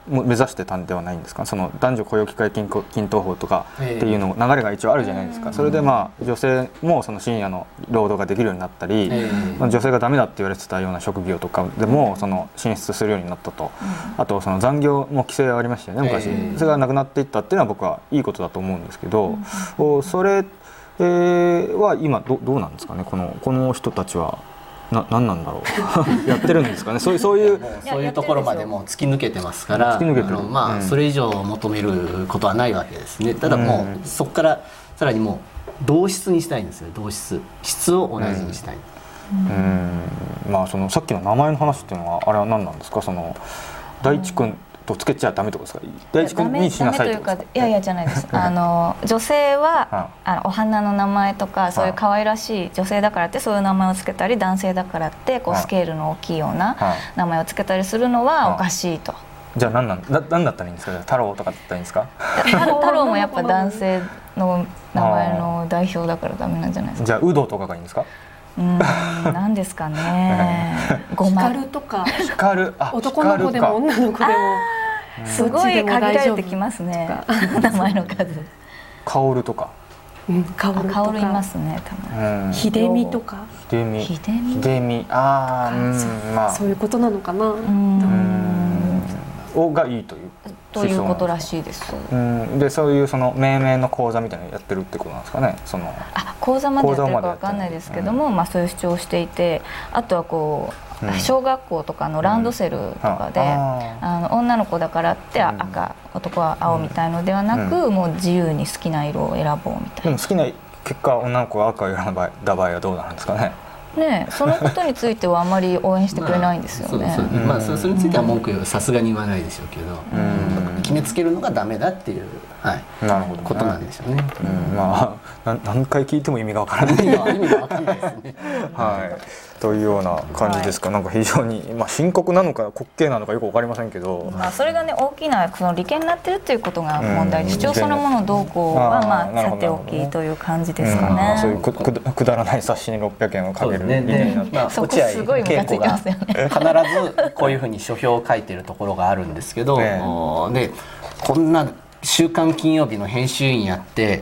目指してたんではないんですか。その男女雇用機会均等法とかっていうの流れが一応あるじゃないですか。それでまあ女性もその深夜の労働ができるようになったり、まあ、女性がダメだって言われてたような職業とかでもその進出するようになったと。あとその残業も規制がありましたよね昔。それがなくなっていったっていうのは僕はいいことだと思うんですけど、それは今 ど, どうなんですかね。このこの人たちはな何なんだろうやってるんですかね。そういうそういうそういうところまでも突き抜けてますから、あのまあ、うん、それ以上求めることはないわけですね。ただもう、うん、そこからさらにもう同質にしたいんですよ。同質質を同じにしたい。 うんうん、まあそのさっきの名前の話っていうのはあれは何なんですか。その大地君とつけちゃダメってことですか。大地君にしなさいってことですか。 いやいやじゃないです。あの女性はあのお花の名前とかそういう可愛らしい女性だからってそういう名前をつけたり、男性だからってこうスケールの大きいような名前をつけたりするのはおかしいと。 じゃあ何なんだ何だったらいいんですか。太郎とかだったらいいんですか。 太郎もやっぱ男性の名前の代表だからダメなんじゃないですか。 じゃあウドとかがいいんですか。 うん、なんですかね。ごま光とか。 光る。 男の子でも女の子でも。 すごい限られてきますね。名前の数。 薫とか。 うん、薫とか。 いますね。多分。 秀美とか。 秀美。 秀美。ああ、うん、まあ。 そういうことなのかな。うん。 おがいいという。 ということらしいです。 うん、でそういうその命名の講座みたいなのやってるってことなんですかね。そのあ講座までやってるかわかんないですけども、うん、まあそういう主張をしていて、あとはこう、うん、小学校とかのランドセルとかで、うん、ああの女の子だからって赤、うん、男は青みたいのではなく、うん、もう自由に好きな色を選ぼうみたいな。 でも好きな結果女の子が赤を選んだ場合はどうなるんですかね。 ね、そのことについてはあまり応援してくれないんですよね。 まあそれについては文句はさすがに言わないでしょうけど、うん、決めつけるのがダメだっていう、はい、なるほど、ね、ことなんでしょうね。 うん、まあ何回聞いても意味がわからない。 意味がわからないですね。 はい。というような感じですか。はい、なんか非常にまあ深刻なのか滑稽なのかよくわかりませんけど、 まあそれがね大きなその利権になってるということが問題で、主張そのものどうこうはまあさておきという感じですかね。 そういうくくくだらない冊子にろっぴゃくえんをかける利権になって、 そこすごいムカついてますよね。 必ずこういうふうに書評を書いてるところがあるんですけど、でこんな週刊金曜日の編集員やって、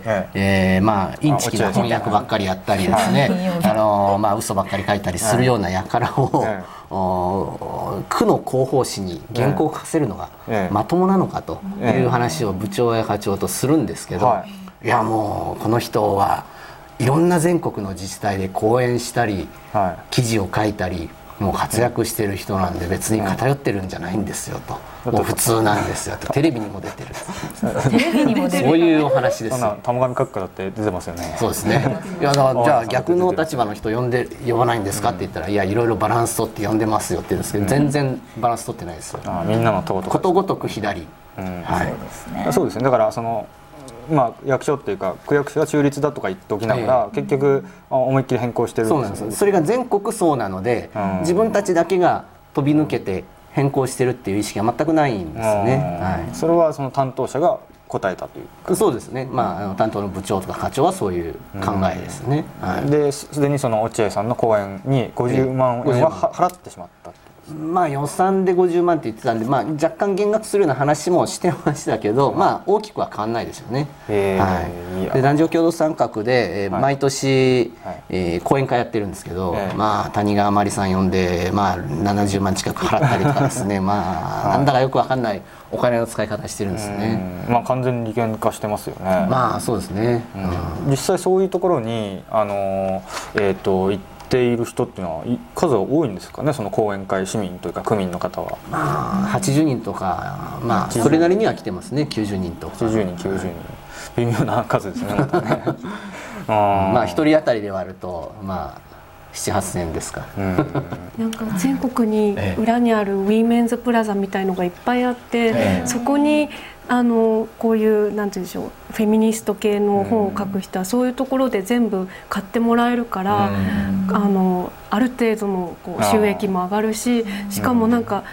えええー、まあインチキな翻訳ばっかりやったりですね、あのまあ嘘ばっかり書いたりするような輩を、ええ、区の広報誌に原稿を書かせるのがまともなのかという話を部長や課長とするんですけど、はい、いやもうこの人はいろんな全国の自治体で講演したり、はい、記事を書いたりもう活躍してる人なんで別に偏ってるんじゃないんですよと、もう普通なんですよと、テレビにも出てるテレビにも出てるそういうお話ですよ。 玉上閣下だって出てますよね。 そうですね。いやだからじゃあ逆の立場の人呼んで呼ばないんですかって言ったら、いやいろいろバランス取って呼んでますよって言うんですけど、全然バランス取ってないですよ。 あみんなのとことごとく左。 うん、はい。そうですね。そうですね。だからそのまあ、役所っていうか区役所は中立だとか言っておきながら、えー、結局思いっきり変更してるんですよ。 そうなんです。それが全国そうなので、うん、自分たちだけが飛び抜けて変更してるっていう意識が全くないんですね、 うん、はい、それはその担当者が答えたというか。 そうですね、まあ、あの担当の部長とか課長はそういう考えですね、 うん、はい、ですでにその落合さんの講演にごじゅうまんえんは払ってしまった。 まあ予算でごじゅうまんって言ってたんで、まあ、若干減額するような話もしてましたけど、まあ、大きくは変わらないですよね。はい、で男女共同参画で、えーはい、毎年、はい、えー、講演会やってるんですけど、えー、まあ、谷川真理さん呼んで、まあ、ななじゅうまん近く払ったりとかですねまあ、なんだかよく分かんないお金の使い方してるんですね。 まあ、完全に利権化してますよね。 まあそうですね、 うん、実際そういうところにあの、えー、と行ってている人っていうのは数は多いんですかね。その講演会市民というか区民の方は。 まあはちじゅうにんとか、まあそれなりには来てますね。きゅうじゅうにんとか。 はちじゅうにん、きゅうじゅうにん、微妙な数ですね。またねあまあ一人当たりで割るとまあなな、はっせんですか。 なんか全国に裏にあるウィメンズプラザみたいのがいっぱいあって、ええ、そこにあのこういうなんていうんでしょう、フェミニスト系の本を書く人はそういうところで全部買ってもらえるから、あのある程度のこう収益も上がるし、しかもなんかあ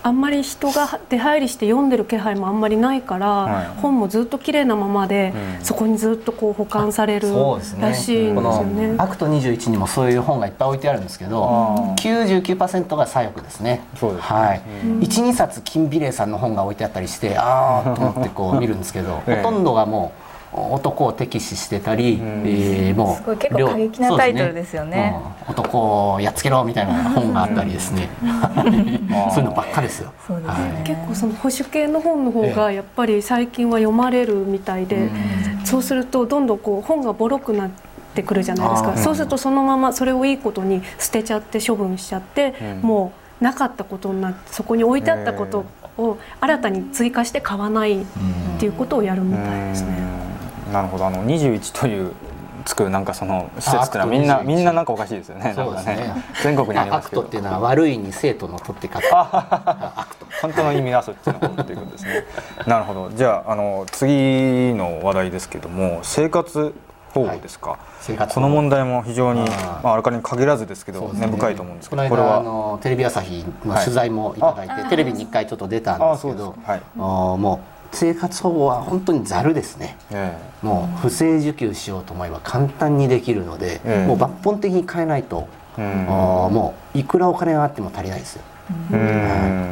あんまり人が出入りして読んでる気配もあんまりないから、はい、本もずっと綺麗なままで、うん、そこにずっとこう保管されるらしいんですよね。 アクトにじゅういちにもそういう本がいっぱい置いてあるんですけど、きゅうじゅうきゅうパーセント が左翼ですね。 そうですね、 はい、うん、いちにさつ金美玲さんの本が置いてあったりして、ああと思ってこう見るんですけど、ほとんどがもう男を敵視してたり、うん、えー、もうすごい結構過激なタイトルですよね。 うん、男をやっつけろみたいな本があったりですね、そういうのばっかですよ。 そうですね、はい、結構その保守系の本の方がやっぱり最近は読まれるみたいで、えー、そうするとどんどんこう本がボロくなってくるじゃないですか。そうするとそのままそれをいいことに捨てちゃって処分しちゃって、うん、もうなかったことになって、そこに置いてあったことを新たに追加して買わないっていうことをやるみたいですね。 なるほど。あのにじゅういちというつくなんかその施設ってのはみんなみんななんかおかしいですよね。 そうですね。 全国にありますけど。 アクトっていうのは悪いに生徒の取って方。 アクト。本当の意味はそっちの方っていうんですね。なるほど。じゃああの次の話題ですけども、生活保護ですか。はい、生活この問題も非常にあ、まあ、あらかに限らずですけど、ね、根深いと思うんですけど、 これはあのテレビ朝日の取材もいただいて、はい、テレビにいっかいちょっと出たんですけど、はい、もう生活保護は本当にざるですね、えー、もう不正受給しようと思えば簡単にできるので、えー、もう抜本的に変えないと、うん、もういくらお金があっても足りないですよ。うん、 はい、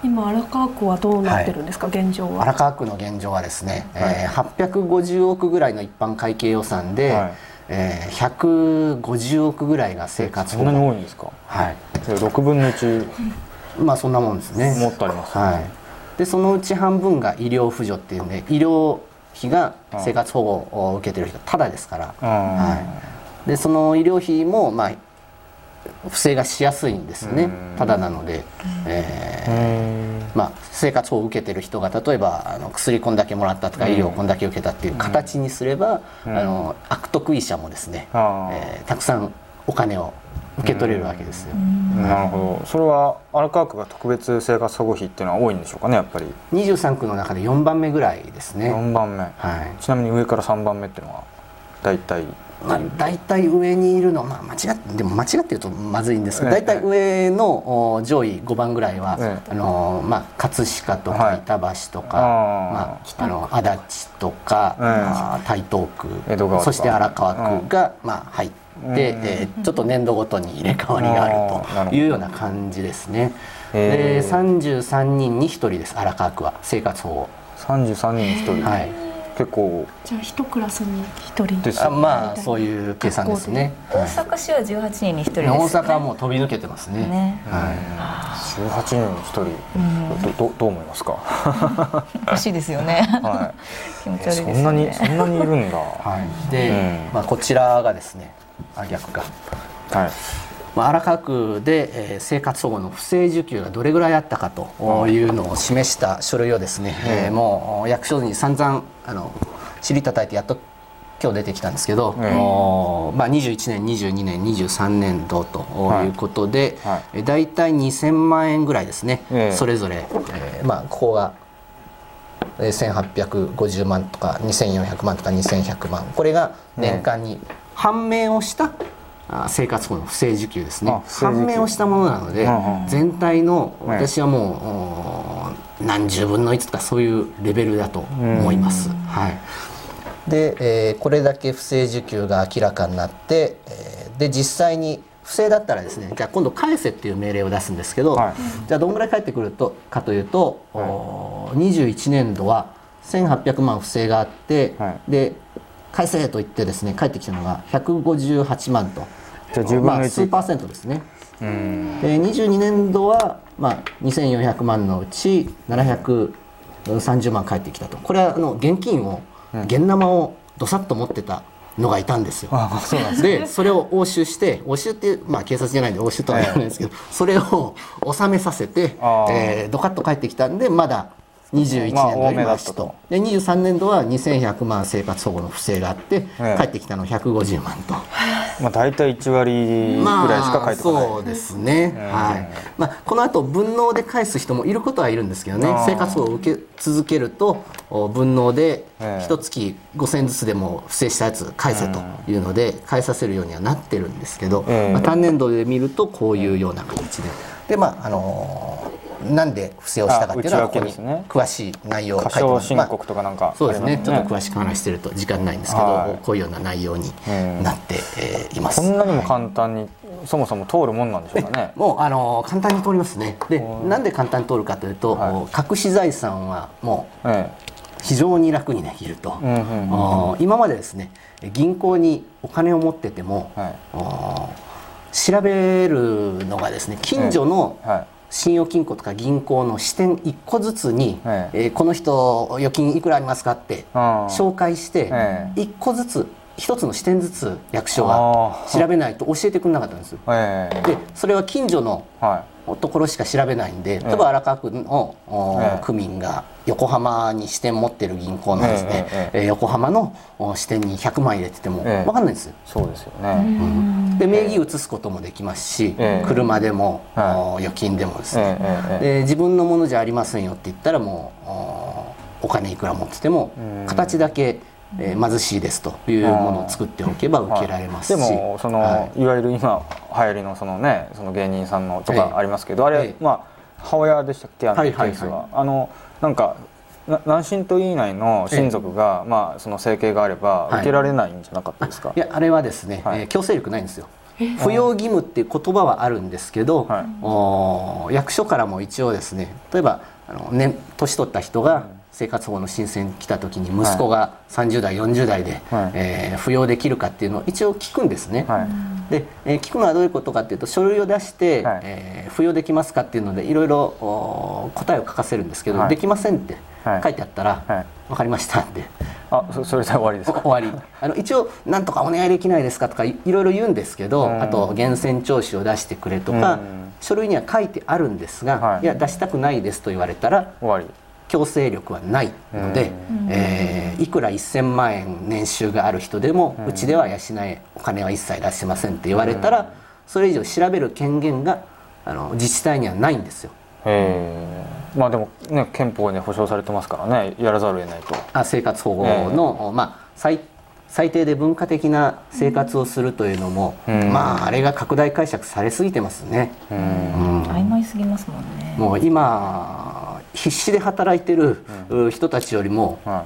今荒川区はどうなってるんですか、はい、現状は。 荒川区の現状はですね、はい、えー、はっぴゃくごじゅうおくぐらいの一般会計予算で、はい、えー、ひゃくごじゅうおくぐらいが生活保護。 そんなに多いんですか。 はい、 それろくぶんのいち。 まあそんなもんですね。 もっとありますね。 はい、でそのうち半分が医療扶助っていうんで、医療費が生活保護を受けてる人ただですから、はい、でその医療費もまあ不正がしやすいんですよね。ただなので、えーまあ、生活保護を受けてる人が例えばあの薬こんだけもらったとか医療こんだけ受けたっていう形にすれば、あの悪徳医者もですね、えー、たくさんお金を受け取れるわけですよ。 なるほど。それは荒川区が特別生活保護費っていうのは多いんでしょうかね、やっぱり。 にじゅうさんくの中でよんばんめぐらいですね。 よんばんめ、 はい、 ちなみに上からさんばんめっていうのは大体、 まあ、大体上にいるのは、まあ、間違ってでも間違ってるとまずいんですけど、大体上の上位ごばんぐらいは、ええ、あのまあ、葛飾とか板橋とか、はい、まあ、あの足立とか、ええ、台東区、江戸川とか、そして荒川区が、うん、まあ、入ってで、えー、ちょっと年度ごとに入れ替わりがあるというような感じですね。でさんじゅうさんにんにひとりです、荒川区は生活保護。 さんじゅうさんにんにひとり、はい、結構。 じゃあ一クラスにひとりです、 あ、まあそういう計算ですね。 大阪市はじゅうはちにんにひとりです、ね、 大阪はもう飛び抜けてますね。ね、 はい、じゅうはちにんにひとり、うん、ど, ど, どう思いますか。 おかしいですよね。はい、気持ち悪いですよね。 そんなにそんなにいるんだ。 はい、で、うん、まあ、こちらがですね、あ、逆か、はい、まあ、荒川区で、えー、生活保護の不正受給がどれぐらいあったかというのを示した書類をですね、うん、えー、もう役所に散々あの尻叩いてやっと今日出てきたんですけど、うん、まあ、にじゅういちねんにじゅうにねんにじゅうさんねんどということで、はいはい、だいたいにせんまんえんぐらいですね、うん、それぞれ、えーまあ、ここがせんはっぴゃくごじゅうまんとかにせんよんひゃくまんとかにせんひゃくまん、これが年間に判明をした生活保護の不正受給ですね。判明をしたものなので、うんうん、全体の私はもう、うん、何十分のいちとかそういうレベルだと思います。うん、はい、で、えー、これだけ不正受給が明らかになって、えー、で実際に不正だったらですね、じゃあ今度返せっていう命令を出すんですけど、はい、じゃあどんぐらい返ってくるとかというと、はい、にじゅういちねんどはせんはっぴゃくまん不正があって、はい、で返せと言ってですね返ってきたのがひゃくごじゅうはちまんと、 じゃあじゅうぶんのいち、 まあ、数パーセントですね。うん、でにじゅうにねんどは、まあ、にせんよんひゃくまんのうちななひゃくさんじゅうまん返ってきたと。これはあの現金を、うん、現生をどさっと持ってたのがいたんですよ。あ、そうなんですね。でそれを押収して押収って、まあ、警察じゃないんで押収とは言わないんですけど、それを納めさせて、えー、ドカッと返ってきたんでまだにじゅういちねんどよりマシと、でにじゅうさんねんどはにせんひゃくまん生活保護の不正があって、ええ、返ってきたのひゃくごじゅうまんと、 まあ、大体いちわりぐらいしか返ってこない、 まあ、そうですね、えー、はい、まあ、この後分納で返す人もいることはいるんですけどね、生活保護を受け続けると分納でいちがつごせんえんずつでも不正したやつ返せというので返させるようにはなってるんですけど、えーまあ、単年度で見るとこういうような形で、で、まああのーなんで不正をしたかっていうのはここに詳しい内容を書いてます。 過少申告とかなんか、 まあ、そうですね。ちょっと詳しく話してると時間ないんですけど、はい、こういうような内容になって、えー、います。 こんなにも簡単に、はい、そもそも通るもんなんでしょうかね。 もうあの簡単に通りますね。で、なんで簡単に通るかというと、はい、隠し財産はもう非常に楽にできると。今までですね、銀行にお金を持ってても、はい、調べるのがですね、近所の、はいはい、信用金庫とか銀行の支店いっこずつに、えええー、この人預金いくらありますかって紹介して、ええ、いっこずつひとつの支店ずつ役所が調べないと教えてくれなかったんです。ええ、でそれは近所のところしか調べないんで、ええ、例えば荒川区の、ええ、区民が横浜に支店持ってる銀行のですね、ええええ、横浜の支店にひゃくまん入れてても分かんないんですよ。 そうですよね。 うん、で名義移すこともできますし、ええ、車でも、はい、預金でもですね、ええ、で自分のものじゃありませんよって言ったらもう お, お金いくら持ってても形だけ、えー、貧しいですというものを作っておけば受けられますし、 はい、でもその、はい、いわゆる今流行りのそのね、その芸人さんのとかありますけど、えー、あれ、えー、まあ母親でしたっけ、あのケースは、あのなんか何親等以内の親族が、えー、まあその生計があれば受けられないんじゃなかったですか。 はい、いやあれはですね、はい、えー、強制力ないんですよ。扶養義務っていう言葉はあるんですけど、はい、お役所からも一応ですね、例えばあの、ね、年取った人が生活保護の申請に来た時に息子がさんじゅうだいよんじゅうだいで、はい、えー、扶養できるかっていうのを一応聞くんですね。はい、で、えー、聞くのはどういうことかっていうと、書類を出して、はい、えー、扶養できますかっていうのでいろいろ答えを書かせるんですけど、はい、できませんって書いてあったら、はいはい、分かりましたって。 あ、そ, それで終わりですか。 終わり。あの一応なんとかお願いできないですかとか い, いろいろ言うんですけど、うん、あと源泉徴収を出してくれとか、うん、書類には書いてあるんですが、はい、いや出したくないですと言われたら終わり。強制力はないので、えー、いくらせんまんえん年収がある人でも、うちでは養えお金は一切出してませんって言われたら、それ以上調べる権限があの自治体にはないんですよ。 へー、まあでもね、憲法に保障されてますからね、やらざるを得ないと。 あ、生活保護の、まあ最最低で文化的な生活をするというのも、うん、まああれが拡大解釈されすぎてますね。 うん、曖昧すぎますもんね。 もう今必死で働いてる人たちよりも、うん、はい、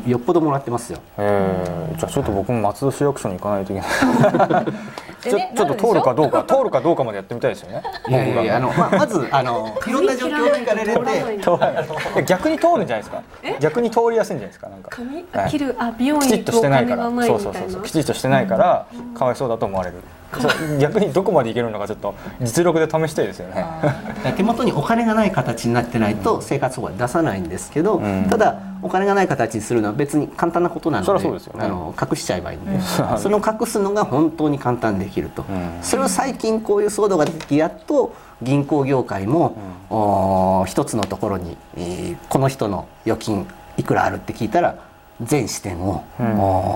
よっぽどもらってますよ。 えー、じゃあちょっと僕も松戸市役所に行かないといけないち, ょちょっと通るかどうか通るかどうかまでやってみたいですよね。 いやいやいや、あの、まあ、まずあのいろんな状況を聞かれて逆に通るんじゃないですか。逆に通りやすいんじゃないですか。なんか髪切る、あ、美容院きちっとしてないから、そうそうそうそう、きちっとしてないから、うん、かわいそうだと思われる。そう逆にどこまでいけるのかちょっと実力で試したいですよね。 手元にお金がない形になってないと生活保護は出さないんですけど、うん、ただお金がない形にするのは別に簡単なことなの で, そうですよ、ね、あの隠しちゃえばいいんで、うん、その隠すのが本当に簡単にできると、うん、それを最近こういう騒動が出てきてやっと銀行業界も、うん、一つのところに、えー、この人の預金いくらあるって聞いたら全視点を、うん、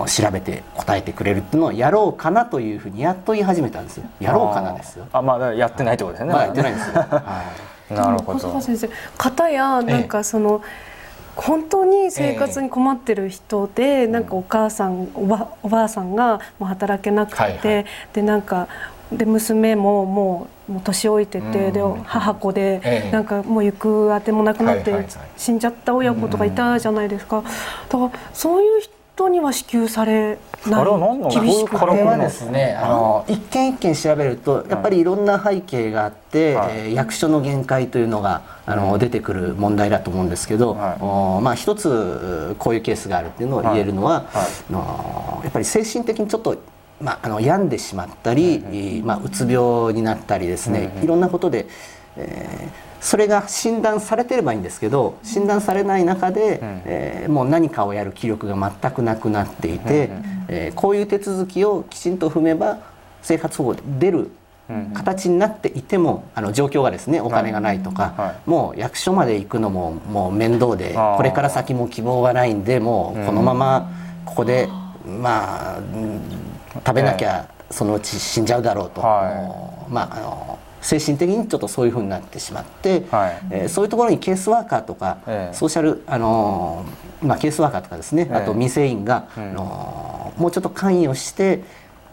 調べて答えてくれるっていうのをやろうかなというふうにやっと言い始めたんですよ。やろうかなですよ。 あ、まあやってないってことですね。 まあやってないんですよ。はい、 なるほど。 小坂先生、方やなんかその、ええ、本当に生活に困ってる人で、ええ、なんかお母さん、おば、おばあさんがもう働けなくて、はいはい、でなんかで娘ももうもう年老いてて、で母子で、ええ、なんかもう行くあてもなくなって死んじゃった親子とかいたじゃないですか。だからそういう人には支給されない。 あれは何の厳しくこれはですね、あの一件一件調べるとやっぱりいろんな背景があって、はい、えー、役所の限界というのがあの、うん、出てくる問題だと思うんですけど、はい、おまあ一つこういうケースがあるっていうのを言えるのは、はいはい、のやっぱり精神的にちょっとまあ、あの病んでしまったり、うん、まあ、うつ病になったりですね、うん、いろんなことで、えー、それが診断されてればいいんですけど、診断されない中で、うん、えー、もう何かをやる気力が全くなくなっていて、うん、えー、こういう手続きをきちんと踏めば生活保護で出る形になっていても、あの状況がですね、お金がないとか、はい、もう役所まで行くのももう面倒で、これから先も希望がないんで、もうこのままここで、まあ食べなきゃそのうち死んじゃうだろうと、はい、まあ、あの精神的にちょっとそういうふうになってしまって、はい、えー、そういうところにケースワーカーとか、えー、ソーシャル、あのーまあ、ケースワーカーとかですね、えー、あと民生委員が、うん、あのーもうちょっと関与して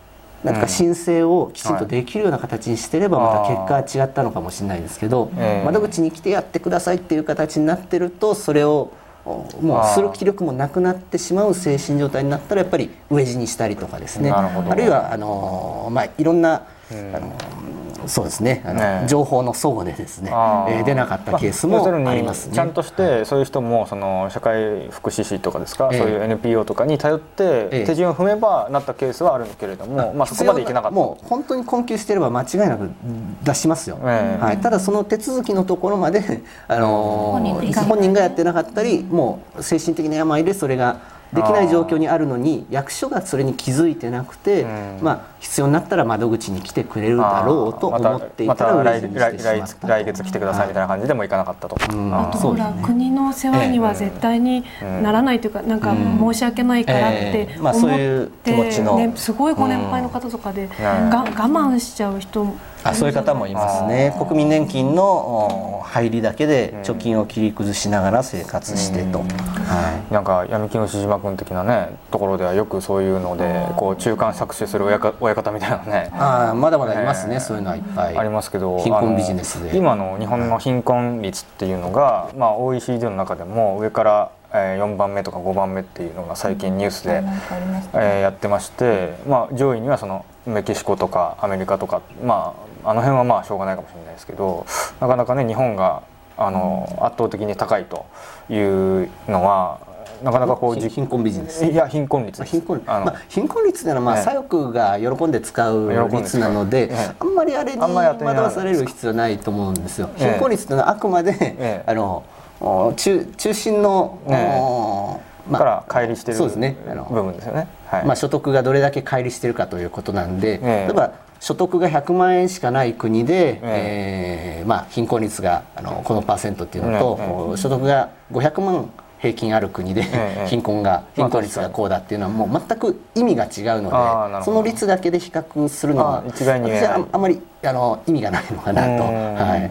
なんか申請をきちんとできるような形にしてればまた結果は違ったのかもしれないですけど、窓口に来てやってくださいっていう形になってると、それをもうする気力もなくなってしまう精神状態になったら、やっぱり飢え死にしたりとかですね、あるいはあの、まあ、いろんな、あのそうですね、あの、ね、情報の齟齬でですね、えー、出なかったケースもありますね。 ちゃんとしてそういう人もその社会福祉士とかですか、えー、そういう エヌピーオー とかに頼って手順を踏めばなったケースはあるけれども、えー、まあ、そこまでいけなかった。 もう本当に困窮していれば間違いなく出しますよ、えーはい、ただその手続きのところまで、あのー、本人がやってなかったり、もう精神的な病でそれができない状況にあるのに、役所がそれに気づいてなくて、うん、まあ、必要になったら窓口に来てくれるだろうと思っていたら、 また来, 来, 来, 来月来てくださいみたいな感じでもいかなかったと、 うん、あとほら、国の世話には絶対にならないというか、なんか申し訳ないからって思って、うん、まあ、そういう気持ちの、ね、すごいご年配の方とかで、うん、が我慢しちゃう人も、 あ、そういう方もいますね。国民年金の入りだけで貯金を切り崩しながら生活してと、うん、 はい、なんか闇金牛島君的なねところではよくそういうのでこう中間搾取する親か親方みたいなね、 あ、まだまだいますね、えー、そういうのはいっぱいありますけど、 貧困ビジネスで今の日本の貧困率っていうのが、まあ、オーイーシーディー の中でも上からよんばんめとかごばんめっていうのが最近ニュースで、えー、やってまして、まあ、上位にはそのメキシコとかアメリカとか、まあ、あの辺はまあしょうがないかもしれないですけど、なかなかね日本があの圧倒的に高いというのはなかなかこう貧困ビジネス、 いや貧困率、 貧困、まあ、貧困率というのはまあ左翼が喜んで使う率なので、あんまりあれに惑わされる必要はないと思うんですよ。貧困率というのはあくまであの 中, 中心の、 まあ、から乖離している部分ですよね。 はい、まあ、所得がどれだけ乖離しているかということなんで、例えば所得がひゃくまんえんしかない国で、えーまあ、貧困率があのこのパーセントっていうのと、所得がごひゃくまん平均ある国で貧困が貧困率がこうだっていうのはもう全く意味が違うので、その率だけで比較するのは私はあんまりあの意味がないのかなと。はい、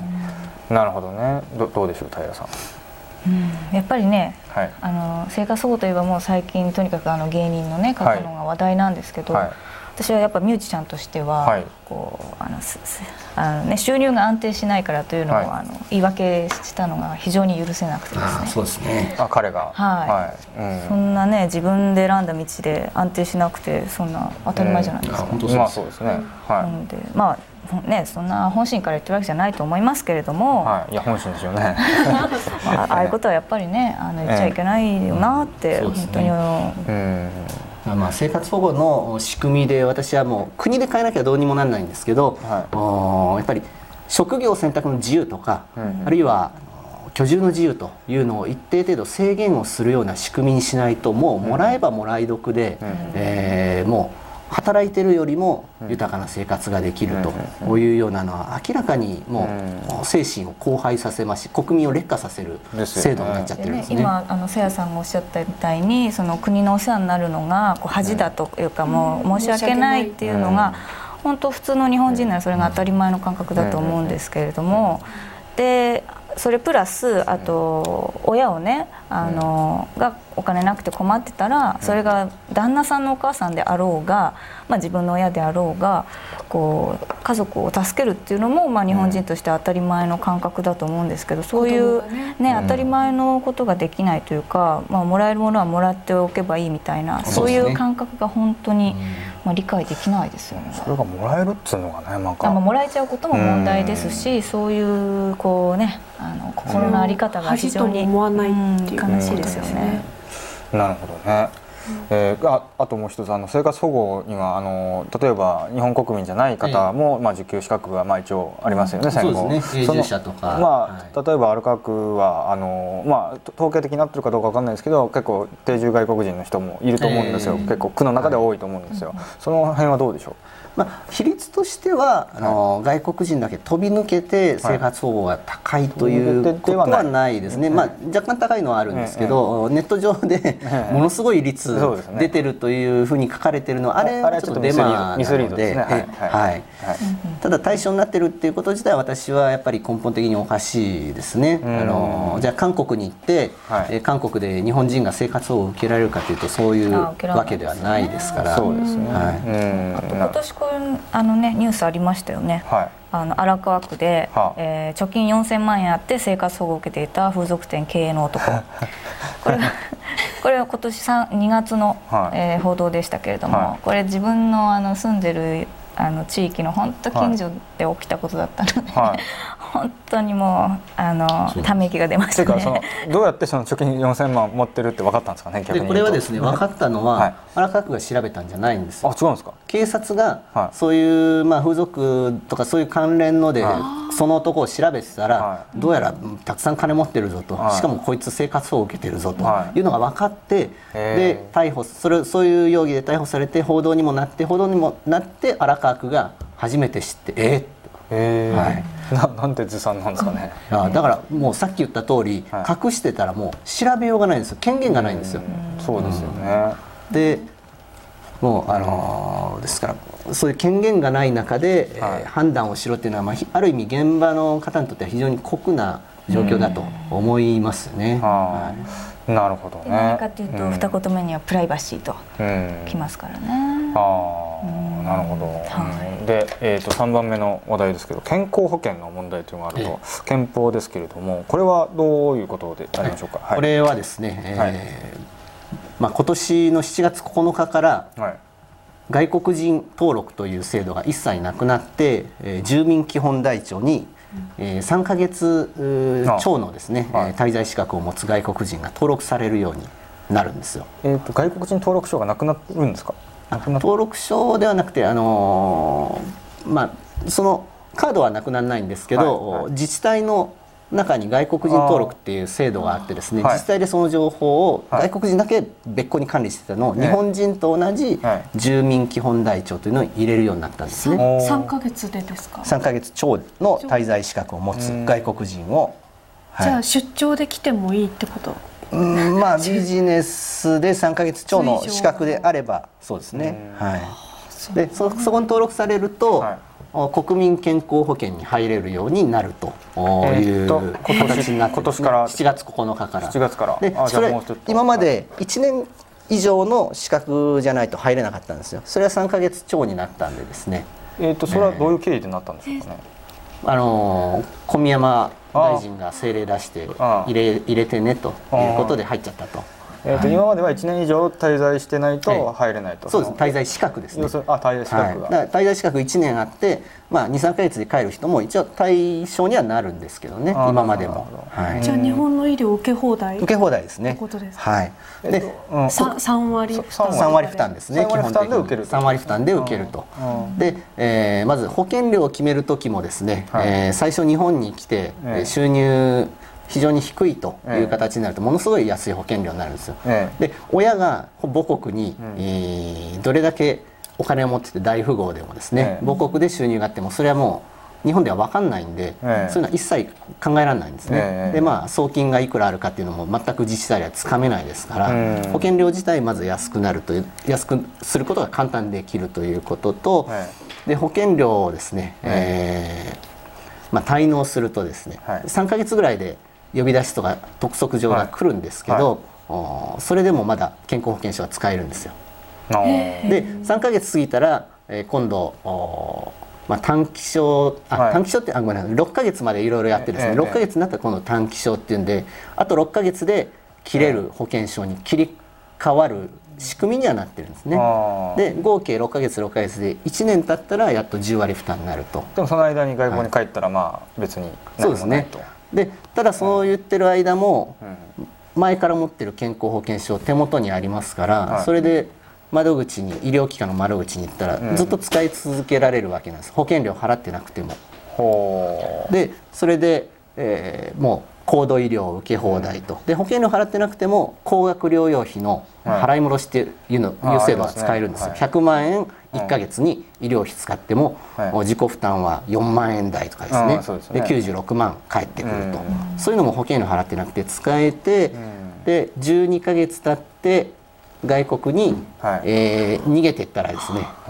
なるほどね。 ど, どうでしょう平さん。 うん、やっぱりね、はい、あの生活保護といえばもう最近とにかくあの芸人のね方のが話題なんですけど、はい、私はやっぱミュージシャンとしては、はい、こうあのあの、ね、収入が安定しないからというのを、はい、あの言い訳したのが非常に許せなくてですね。 そうですね。 あ、彼が、 はいはい、うん、そんなね自分で選んだ道で安定しなくてそんな当たり前じゃないですか。 うん、まあそうですね。はい。 なんでまあね、そんな本心から言ってるわけじゃないと思いますけれども、 はい、いや本心ですよね。 まあ、ああいうことはやっぱりねあの言っちゃいけないよなって本当に思う。 うんまあ、生活保護の仕組みで私はもう国で変えなきゃどうにもならないんですけど、はい、やっぱり職業選択の自由とか、うん、あるいは居住の自由というのを一定程度制限をするような仕組みにしないと、もうもらえばもらい得で、うんえー、もう働いてるよりも豊かな生活ができるというようなのは明らかにもう精神を荒廃させますし、国民を劣化させる制度になっちゃってるんですね。 今あのせやさんがおっしゃったみたいにその国のお世話になるのがこう恥だというか、もう申し訳ないっていうのが本当普通の日本人ならそれが当たり前の感覚だと思うんですけれども、でそれプラスあと親をねあのがお金なくて困ってたら、それが旦那さんのお母さんであろうが、まあ、自分の親であろうがこう家族を助けるっていうのも、まあ、日本人として当たり前の感覚だと思うんですけど、そういうね当たり前のことができないというか、まあ、もらえるものはもらっておけばいいみたいな、そういう感覚が本当にまあ理解できないですよね。 それがもらえるっつうのがね、なんかもらえちゃうことも問題ですし、そういうこうねあの心の在り方が非常に思わないっていう悲しいですよね。 なるほどね。えー、あ, あともう一つあの生活保護にはあの例えば日本国民じゃない方も、ええまあ、受給資格がまあ一応ありますよね、うん、戦後そうですね、永住者とか、 まあはい、例えばアルカ区はあの、まあ、統計的になってるかどうかわかんないですけど結構定住外国人の人もいると思うんですよ、えー、結構区の中では多いと思うんですよ、はい、その辺はどうでしょう。 まあ、比率としてはあの、はい、外国人だけ飛び抜けて生活保護が高いということはないですね、はいまあ、若干高いのはあるんですけど、ネット上でものすごい率出てるというふうに書かれてるのはあれはちょっとデマなので、 ただ対象になってるっていうこと自体は私はやっぱり根本的におかしいですね。あのじゃあ韓国に行って、はい、韓国で日本人が生活を受けられるかというとそういうわけではないですから。 そうですね。はい、 あと今年こういうあのねニュースありましたよね。はい、あの荒川区で、はあえー、貯金よんせんまんえんあって生活保護を受けていた風俗店経営の男これこれは今年にがつの、はいえー、報道でしたけれども、はい、これ自分の、あの住んでるあの地域の本当近所で起きたことだったので、はい、本当にもうあのため息が出ましたね。 そのどうやってその貯金よんせんまん持ってるって分かったんですかね。逆にでこれはですね分かったのは、はい、荒川区が調べたんじゃないんですよ。 あ、違うんですか。 警察がそういう、まあ、風俗とかそういう関連ので、はい、その男を調べてたら、はい、どうやらたくさん金持ってるぞと、はい、しかもこいつ生活保護を受けてるぞというのが分かって、はい、で逮捕それそういう容疑で逮捕されて報道にもなって報道にもなって荒川区が初めて知ってえーえーはい、な, なんてずさんなんですかね。 いやだからもうさっき言った通り、はい、隠してたらもう調べようがないんですよ。権限がないんですよ。 うそうですよね。 でもうあのー、ですからそういう権限がない中で、はいえー、判断をしろっていうのは、まあ、ある意味現場の方にとっては非常に酷な状況だと思いますね。はい、なるほどね。 何かというと、うん、二言目にはプライバシーときますからね。 ああ、なるほど。はい、で、えー、とさんばんめの話題ですけど、健康保険の問題というのがあると、ええ、憲法ですけれども、これはどういうことでありましょうか。はい、 これはですね、えーはいまあ、今年のしちがつここのかから、はい、外国人登録という制度が一切なくなって、えー、住民基本台帳にえー、さんかげつ超のですね、はい、滞在資格を持つ外国人が登録されるようになるんですよ。 えーと、外国人登録証がなくなるんですか。 登録証ではなくて、あのーまあ、そのカードはなくならないんですけど、はいはい、自治体の中に外国人登録っていう制度があってですね、自治体でその情報を外国人だけ別個に管理してたのを、日本人と同じ住民基本台帳というのを入れるようになったんですね。 さんかげつでですか。 さんかげつ超の滞在資格を持つ外国人を、 はい、じゃあ出張で来てもいいってこと。 うんまあビジネスでさんかげつ超の資格であればそうですね。はい、で そ, そこに登録されると、はい国民健康保険に入れるようになるという形になって、今年からしちがつここのかから。 しちがつから。 でそれ今までいちねん以上の資格じゃないと入れなかったんですよ。それはさんかげつ超になったんでですね。 えーとそれはどういう経緯でなったんですかね。 えー、あの小宮山大臣が政令出して入れ入れてねということで入っちゃったと。 えーとはい、今まではいちねん以上滞在してないと入れないと、 ええ、そうです。滞在資格ですね。 あ、滞在資格が、 はい、滞在資格いちねんあって、まあ、にさんかげつで帰る人も一応対象にはなるんですけどね、今までも、 はい、じゃあ日本の医療受け放題受け放題ですね。 ことですか。はい。で、 うん、さんわり負担さんわり負担ですね。 さんわり負担で受ける。 さんわり負担で受けると。で、えー、まず保険料を決める時もですね、はいえー、最初日本に来て、えー、収入非常に低いという形になるとものすごい安い保険料になるんですよ。ええ、で親が母国に、うんえー、どれだけお金を持ってて大富豪でもですね、ええ、母国で収入があってもそれはもう日本では分かんないんで、ええ、そういうのは一切考えられないんですね。ええ、でまあ送金がいくらあるかっていうのも全く自治体ではつかめないですから、うん、保険料自体まず安くなるという安くすることが簡単にできるということと、ええ、で保険料をですね、ええーまあ、滞納するとですね、はい、さんかげつぐらいで呼び出しとか督促状が来るんですけど、はい、それでもまだ健康保険証は使えるんですよ。でさんかげつ過ぎたら、えー、今度まあ、短期証あ、はい、短期証ってあごめんなさいろっかげつまでいろいろやってですね、えー、ろっかげつになったら今度短期証っていうんであとろっかげつで切れる保険証に切り替わる仕組みにはなってるんですね。で合計ろっかげつろっかげつでいちねん経ったらやっとじゅうわり負担になると。 でもその間に外国に帰ったらまあ別に何もないと。 でただそう言ってる間も前から持ってる健康保険証手元にありますから、はい、それで窓口に医療機関の窓口に行ったらずっと使い続けられるわけなんです。保険料払ってなくても。でそれで、えー、もう高度医療受け放題と。で保険料払ってなくても高額療養費の払い戻しっていうの、はい、いう制度が使えるんですよ。はい、ひゃくまんえんいっかげつに医療費使っても、はい、自己負担はよんまんえん台とかですね。そうですね。できゅうじゅうろくまん返ってくると。うん、そういうのも保険料払ってなくて使えて、うん、でじゅうにかげつ経って外国に、はいえー、逃げていったらですね、は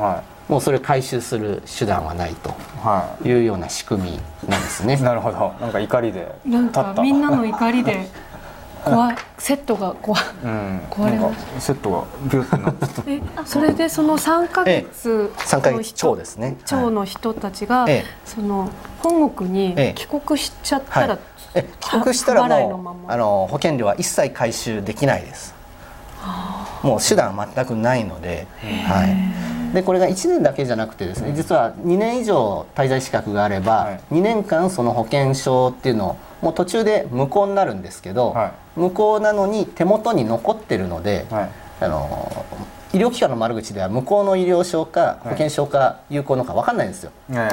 もうそれを回収する手段はないというような仕組みなんですね。 なるほど。なんか怒りでなんかみんなの怒りで壊セットが壊、うん、壊れました。 セットがビュッてなってえそれでそのさんかげつの長ですね。 長の人たちが、ええ、その本国に帰国しちゃったら、 ええはい、帰国したらもうあの保険料は一切回収できないです。もう手段は全くないので、はい、でこれがいちねんだけじゃなくてですね、実はにねん以上滞在資格があれば、はい、にねんかんその保険証っていうのをもう途中で無効になるんですけど、はい、無効なのに手元に残ってるので、はい、あの医療機関の窓口では無効の医療証か保険証か有効のか分かんないんですよ、はい、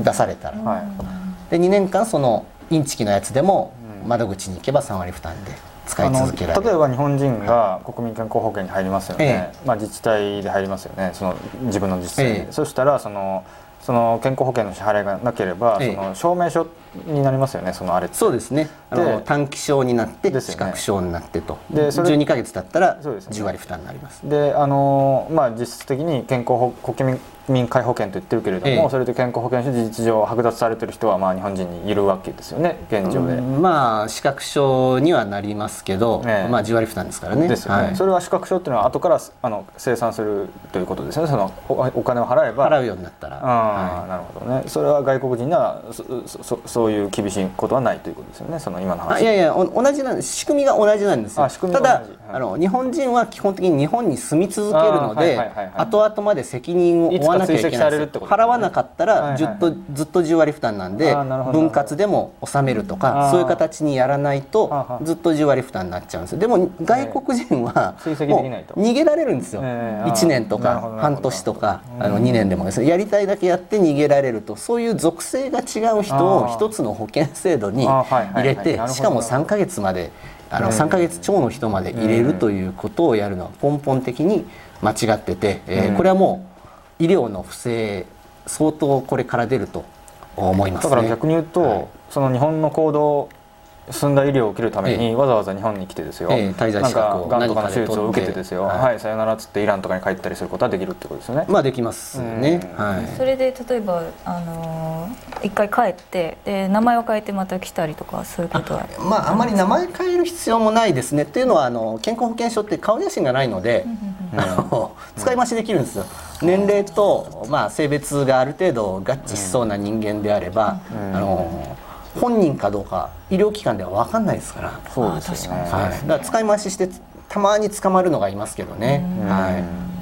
出されたら、はい、でにねんかんそのインチキのやつでも窓口に行けばさんわり負担で使い続けられる。 例えば日本人が国民健康保険に入りますよね、ええまあ、自治体で入りますよね、その自分の自治体に、ええ、そしたらそのその健康保険の支払いがなければ、ええ、その証明書になりますよね、そのあれって。 そうですね、あの短期証になって資格証になってと、でそれじゅうにかげつ経ったらじゅうわり負担になります。 であの、まあ、実質的に健康保国民皆保険と言ってるけれども、ええ、それで健康保険証事実上剥奪されてる人はまあ日本人にいるわけですよね、現状で。 うん、まあ資格証にはなりますけど、ええ、まあじゅうわり負担ですからね。 ですよね、はい、それは資格証っていうのは後からあの生産するということですよね。その お, お金を払えば払うようになったら。あ、 はい、なるほどね。それは外国人には そ, そ, そういう厳しいことはないということですよね、その今の話。 あいやいや同じなんです。仕組みが同じなんですよ。ただ、はい、あの日本人は基本的に日本に住み続けるので、はいはいはいはい、後々まで責任を負わなきゃいけないです。払わなかったらずっと、はいはい、ずっとじゅうわり負担なんで、分割でも納めるとかそういう形にやらないとずっとじゅうわり負担になっちゃうんですよ。でも外国人はもう逃げられるんですよ、えー、いちねんとか半年とかあのにねんでもですね、やりたいだけやって逃げられると、そういう属性が違う人を一つの保険制度に入れて、しかもさんかげつまであのさんかげつ超の人まで入れるということをやるのは根本的に間違ってて、えー、これはもう医療の不正相当これから出ると思いますね。 だから逆に言うと、はい、その日本の行動進んだ医療を受けるために、ええ、わざわざ日本に来てですよ、ええ、滞在資格をなんかがんとかの手術を受けてですよ、はいはい、さよならっつってイランとかに帰ったりすることはできるってことですよね。 まあできますね、はい、 それで例えばあのー、一回帰ってで名前を変えてまた来たりとかそういうことはあ,、まあ、あまり名前変える必要もないですね。っていうのはあの健康保険証って顔写真がないので、あの使い回しできるんですよ。年齢と、まあ、性別がある程度合致しそうな人間であれば、あの本人かどうか医療機関では分かんないですから。 そうですよね、 はい、だから使い回ししてたまに捕まるのがいますけどね、はい、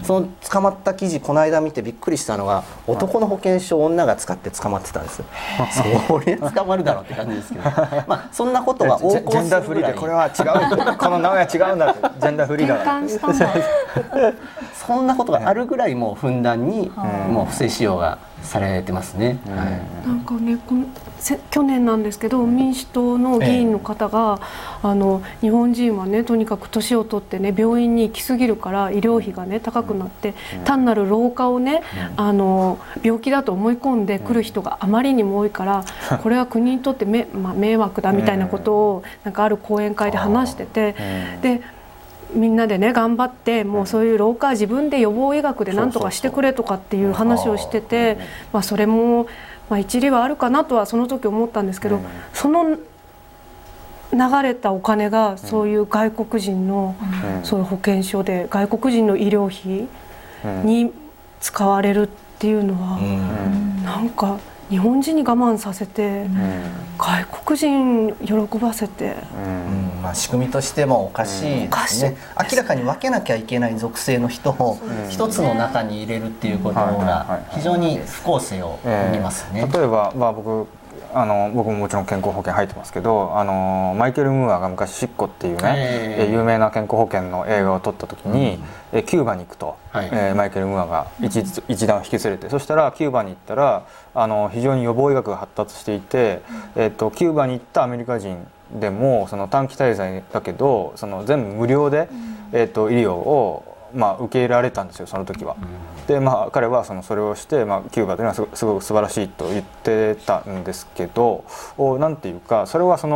その捕まった記事この間見てびっくりしたのが、男の保険証を女が使って捕まってたんですよ。それ捕まるだろうって感じですけどまあそんなことは横行するぐらい。 ジェンダーフリーでこれは違うこの名前は違うんだってジェンダーフリーだからそんなことがあるぐらいもうふんだんにもう不正使用がされてますね、はい、 なんかねこの去年なんですけど民主党の議員の方が、ええ、あの日本人はねとにかく年を取ってね病院に行き過ぎるから医療費がね高くなって、うん、単なる老化をね、うん、あの病気だと思い込んでくる人があまりにも多いから、うん、これは国にとってめ、まあ、迷惑だみたいなことをなんかある講演会で話してて、うん、でみんなでね頑張ってもうそういう老化は自分で予防医学で何とかしてくれとかっていう話をしてて、まあそれもまあ一理はあるかなとはその時思ったんですけど、その流れたお金がそういう外国人のそういう保険証で外国人の医療費に使われるっていうのはなんか日本人に我慢させて、うん、外国人喜ばせて、 うんうんまあ、仕組みとしてもおかしいですね、うん、明らかに分けなきゃいけない属性の人を一つの中に入れるっていうことが非常に不公正を生みますね。 えー、例えば、まあ、僕あの僕ももちろん健康保険入ってますけど、あのマイケル・ムーアが昔シッコっていうね、えー、有名な健康保険の映画を撮った時に、うん、キューバに行くと、はいえー、マイケル・ムーアが 一, 一段を引き連れて、そしたらキューバに行ったらあの非常に予防医学が発達していて、えー、とキューバに行ったアメリカ人でもその短期滞在だけどその全部無料で、えー、と医療をまあ、受け入れられたんですよその時は。で、まあ、彼はそのそれをして、まあ、キューバというのはすごくすごく素晴らしいと言ってたんですけど、なんていうかそれはその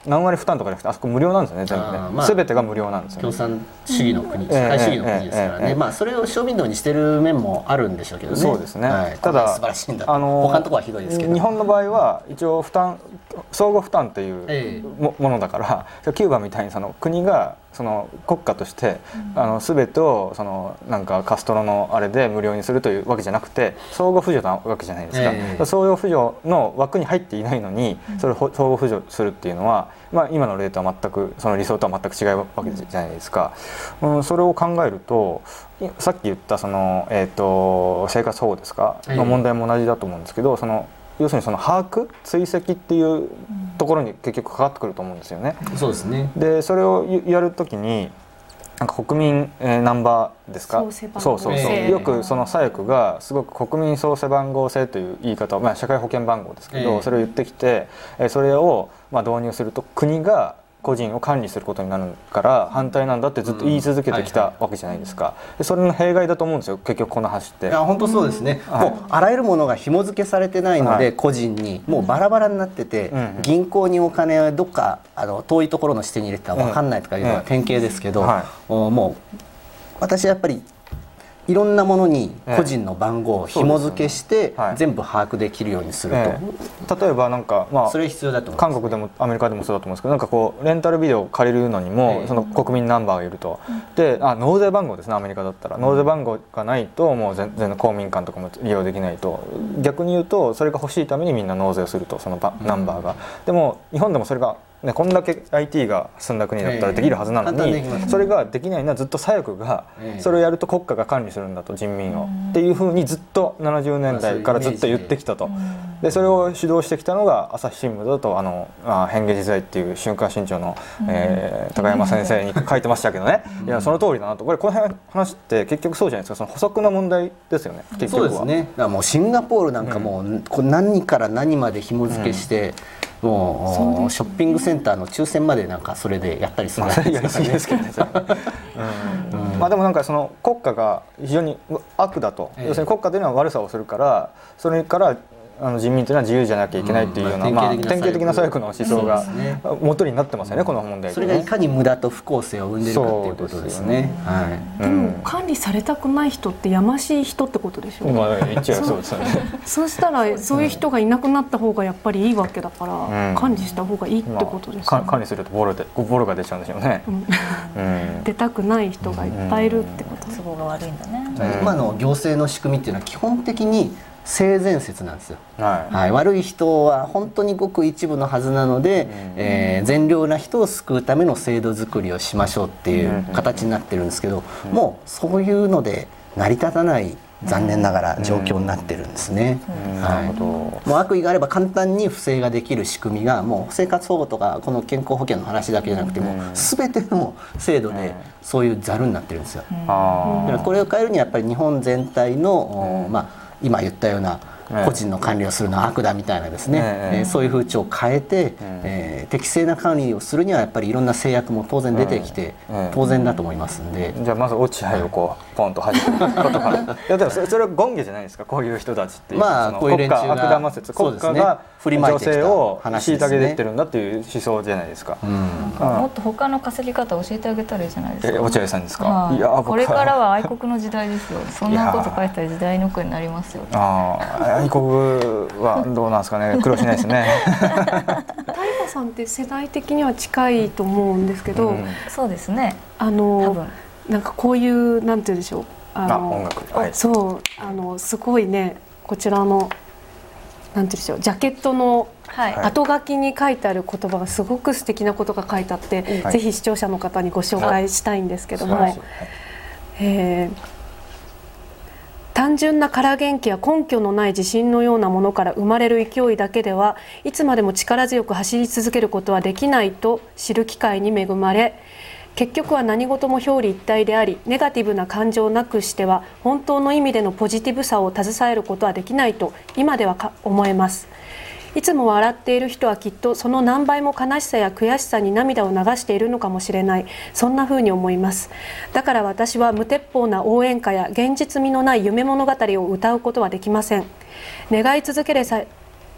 何割負担とかじゃなくてあそこ無料なんですよね全部ね、まあ、全てが無料なんですよね。 共産主義の国、社会主義の国ですからね、えーえーえーまあ、それをショーウィンドウにしてる面もあるんでしょうけどね。 そうですね、はい、 ただ素晴らしいんだ、あのー、他のところはひどいですけど、 日本の場合は一応負担相互負担というものだから、えー、キューバみたいにその国がその国家として、うん、あの全てをそのなんかカストロのあれで無料にするというわけじゃなくて相互扶助なわけじゃないですか、えー、相互扶助の枠に入っていないのにそれを相互扶助するっていうのは、まあ、今の例とは全くその理想とは全く違うわけじゃないですか、うん、それを考えるとさっき言ったその、えーと、生活保護ですかの問題も同じだと思うんですけど、その要するにその把握追跡っていうところに結局かかってくると思うんですよね。 そうですね。 でそれをやるときになんか国民、えー、ナンバーですか、そうそうそう、えー、よくその左翼がすごく国民総背番号制という言い方を、まあ、社会保険番号ですけど、えー、それを言ってきて、えー、それをまあ導入すると国が個人を管理することになるから反対なんだってずっと言い続けてきたわけじゃないですか。でそれの弊害だと思うんですよ結局この橋って。 いや本当そうですね、はい、もうあらゆるものが紐付けされてないので、はい、個人にもうバラバラになってて、うん、銀行にお金をどっかあの遠いところの支店に入れてたら分かんないとかいうのが典型ですけど、うんうんはい、もう私はやっぱりいろんなものに個人の番号を紐付けして全部把握できるようにすると、ええ、例えばなんか、まあ、 それ必要だと思います、 韓国でもアメリカでもそうだと思うんですけどなんかこうレンタルビデオを借りるのにも、ええ、その国民ナンバーがいると、であ納税番号ですねアメリカだったら納税番号がないともう全然公民館とかも利用できないと、逆に言うとそれが欲しいためにみんな納税をするとそのナンバーが、でも日本でもそれがね、こんだけ アイティー が進んだ国だったらできるはずなのに、えー、それができないのはずっと左翼がそれをやると国家が管理するんだと人民を、っていうふうにずっとななじゅうねんだいからずっと言ってきたと。でそれを主導してきたのが朝日新聞だとあのあ変化時代っていう週刊新潮の、えー、高山先生に書いてましたけどね、いやその通りだなと。これこの話って結局そうじゃないですか、その補足の問題ですよね結局は。 そうですね。だからもうシンガポールなんかもう、うん、こう何から何まで紐付けして、うんもうショッピングセンターの抽選までなんかそれでやったりするんですけどね。 まあでもなんかその国家が非常に悪だと、ええ、要するに国家というのは悪さをするからそれからあの人民というのは自由じゃなきゃいけないっていうような、うんまあ、典型的な左翼の思想が元になってますよね、この問題で、ね、 それがいかに無駄と不公正を生んでるかっていうことですね。 でも管理されたくない人ってやましい人ってことでしょう、 まあ、言っちゃうそうですよね。 そうしたらそういう人がいなくなった方がやっぱりいいわけだから、うん、管理した方がいいってことですよね、 まあ、管理するとボロでボロが出ちゃうんでしょうね、うんうん、出たくない人がいっぱいいるってこと、 都合が悪いんだね、 うん、今の行政の仕組みっていうのは基本的に性善説なんですよ、はいはい、悪い人は本当にごく一部のはずなので、うんえー、善良な人を救うための制度作りをしましょうっていう形になってるんですけど、うん、もうそういうので成り立たない残念ながら状況になってるんですね。もう悪意があれば簡単に不正ができる仕組みがもう生活保護とかこの健康保険の話だけじゃなくても全ての制度でそういうざるになってるんですよ。だからこれを変えるにはやっぱり日本全体の、まあ今言ったような個人の管理をするのは悪だみたいなですね、えー、そういう風潮を変えて、えー、適正な管理をするにはやっぱりいろんな制約も当然出てきて当然だと思いますんで、 じゃあまず落合をこうポンと弾くことからいやでもそれ、それは権下じゃないですか、こういう人たちっていう、 まあこういう連中が悪玉説、国家が女性を虐げていってるんだっていう思想じゃないですか。 もっと他の稼ぎ方を教えてあげたらいいじゃないですか。 落合さんですか。 はあ、いやこれからは愛国の時代ですよ。そんなこと書いたら時代の句になりますよ。 ああ、愛国はどうなんですかね。苦労しないですね。 大河さんって世代的には近いと思うんですけど、うん、 そうですね。 あの多分なんかこういうなんて言うんでしょう。 あのあ音楽、はい、 そうあのすごいねこちらのなんて言うんでしょうジャケットの後書きに書いてある言葉がすごく素敵なことが書いてあって、はい、ぜひ視聴者の方にご紹介したいんですけども、はいえー、単純な空元気や根拠のない自信のようなものから生まれる勢いだけではいつまでも力強く走り続けることはできないと知る機会に恵まれ、結局は何事も表裏一体であり、ネガティブな感情をなくしては本当の意味でのポジティブさを携えることはできないと今ではか思えます。いつも笑っている人はきっとその何倍も悲しさや悔しさに涙を流しているのかもしれない、そんな風に思います。だから私は無鉄砲な応援歌や現実味のない夢物語を歌うことはできません。願い続けれさ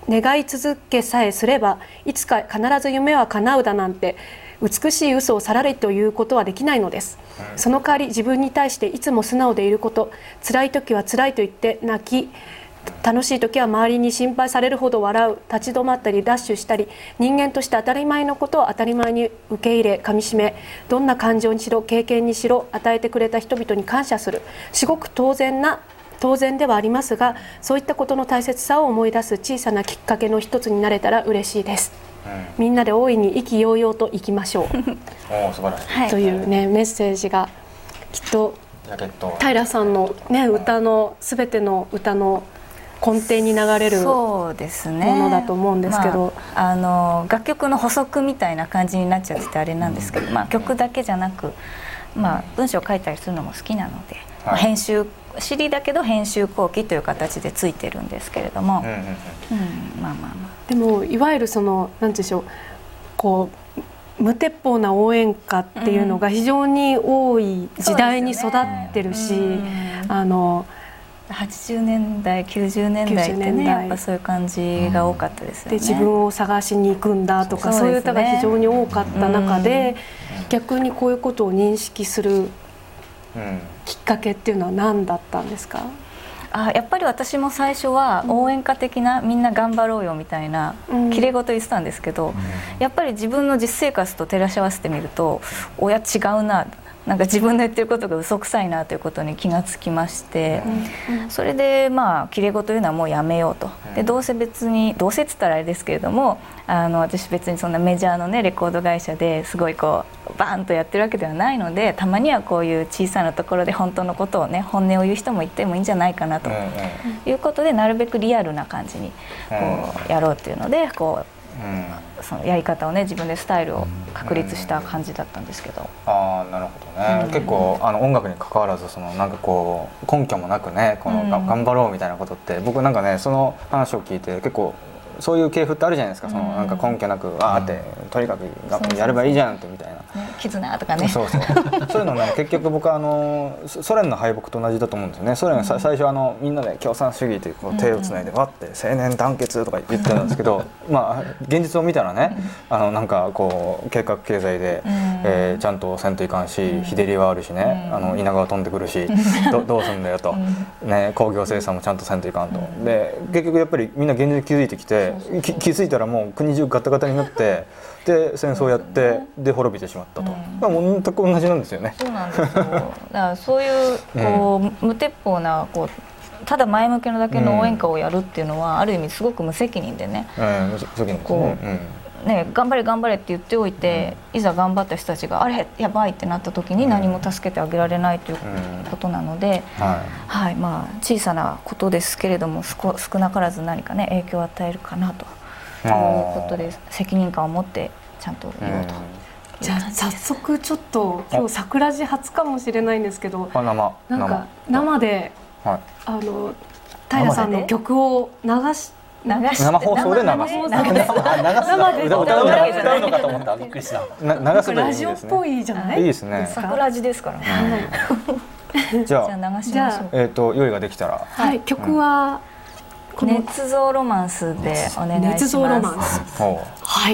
願い続けさえすればいつか必ず夢は叶うだなんて美しい嘘をさらりということはできないのです。その代わり自分に対していつも素直でいること、辛い時は辛いと言って泣き、楽しい時は周りに心配されるほど笑う、立ち止まったりダッシュしたり、人間として当たり前のことを当たり前に受け入れかみしめ、どんな感情にしろ経験にしろ与えてくれた人々に感謝する、至極当然な当然ではありますが、そういったことの大切さを思い出す小さなきっかけの一つになれたら嬉しいです。うん、みんなで大いに意気揚々といきましょうお素晴らしいというねメッセージがきっと平さんの、ね、歌の全ての歌の根底に流れるものだと思うんですけど、 まあ、あの楽曲の補足みたいな感じになっちゃっててあれなんですけど、まあ、曲だけじゃなく、まあ、文章を書いたりするのも好きなので、はい、まあ、編集シリだけど編集後期という形でついてるんですけれども、うんうんうんうん、まあまあまあでもいわゆるその何でしょう、こう無鉄砲な応援歌っていうのが非常に多い時代に育ってるし、うんね、あのはちじゅうねんだいきゅうじゅうねんだいってねやっぱそういう感じが多かったですよね。 で自分を探しに行くんだとか そう,、そういう歌が非常に多かった中で、うん、逆にこういうことを認識するきっかけっていうのは何だったんですか？ あやっぱり私も最初は応援歌的な、うん、みんな頑張ろうよみたいなきれい事言ってたんですけど、うん、やっぱり自分の実生活と照らし合わせてみると親違うな、なんか自分の言ってることが嘘くさいなということに気がつきまして、うん、それでまあきれい事言うのはもうやめようと。でどうせ別にどうせって言ったらあれですけれども、あの私別にそんなメジャーのねレコード会社ですごいこうバーンとやってるわけではないので、たまにはこういう小さなところで本当のことをね本音を言う人もいてもいいんじゃないかなということで、なるべくリアルな感じにこうやろうっていうのでこうそのやり方をね自分でスタイルを確立した感じだったんですけど、 ああなるほどね、うん、結構あの音楽に関わらずそのなんかこう根拠もなくねこの、うん、頑張ろうみたいなことって僕なんかねその話を聞いて結構そういう系譜ってあるじゃないですか、そのなんか根拠なくあーってとにかくやればいいじゃんってみたいな、 絆とかね、 そうそうそういうのね結局僕はあのソ連の敗北と同じだと思うんですよね。ソ連が最初あのみんなで共産主義というこう手をつないでわって青年団結とか言ってたんですけどまあ現実を見たらねあのなんかこう計画経済で、えー、ちゃんとせんといかんし日照りはあるしね、あの稲川飛んでくるし ど, どうすんだよと、ね、工業生産もちゃんとせんといかんと。で結局やっぱりみんな現実に気づいてきて気づいたらもう国中ガタガタになってで戦争をやってで滅びてしまったと、うん、全く同じなんですよね。 そうなんですよ。だからそういうこう、うん、無鉄砲なこうただ前向きなだけの応援歌をやるっていうのは、うん、ある意味すごく無責任でね、うん、無責任ですね、うん、ね頑張れ頑張れって言っておいて、うん、いざ頑張った人たちがあれやばいってなった時に何も助けてあげられないということなので、うんはいはいまあ、小さなことですけれども少なからず何かね影響を与えるかなということで責任感を持ってちゃんと言おうと、うん、 じゃあ早速ちょっと今日桜地初かもしれないんですけど、 生なんか生で、はい、あの平さんの曲を流し流して生放送で流す生で歌うのかと思った。びっくりした。流すラジオっぽいじゃない？ いいですね。 桜地ですからね。 じゃあ流しましょう。 えっと用意ができたら。 はい曲は捏造ロマンスでお願いします。 捏造ロマンス。はい。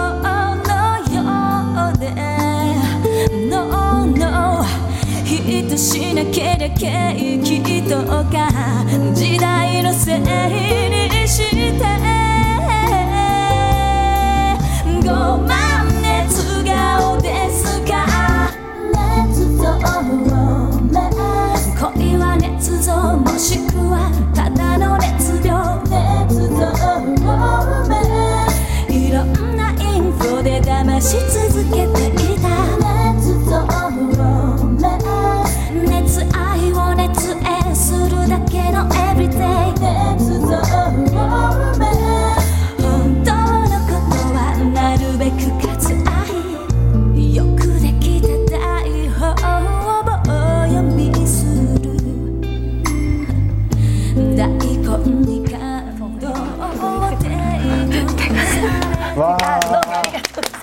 愛しなけりゃケーキとか時代のせいにしてごまん熱顔ですか捏造恋は捏造もしくはただの熱病捏造いろんなインフォで騙し続けていた捏造熱愛を熱演するだけの Everyday 捏造本当のことはなるべく割愛よくできた台本を読みする大根に感動を提供されわあ、どうもーありがとうございます。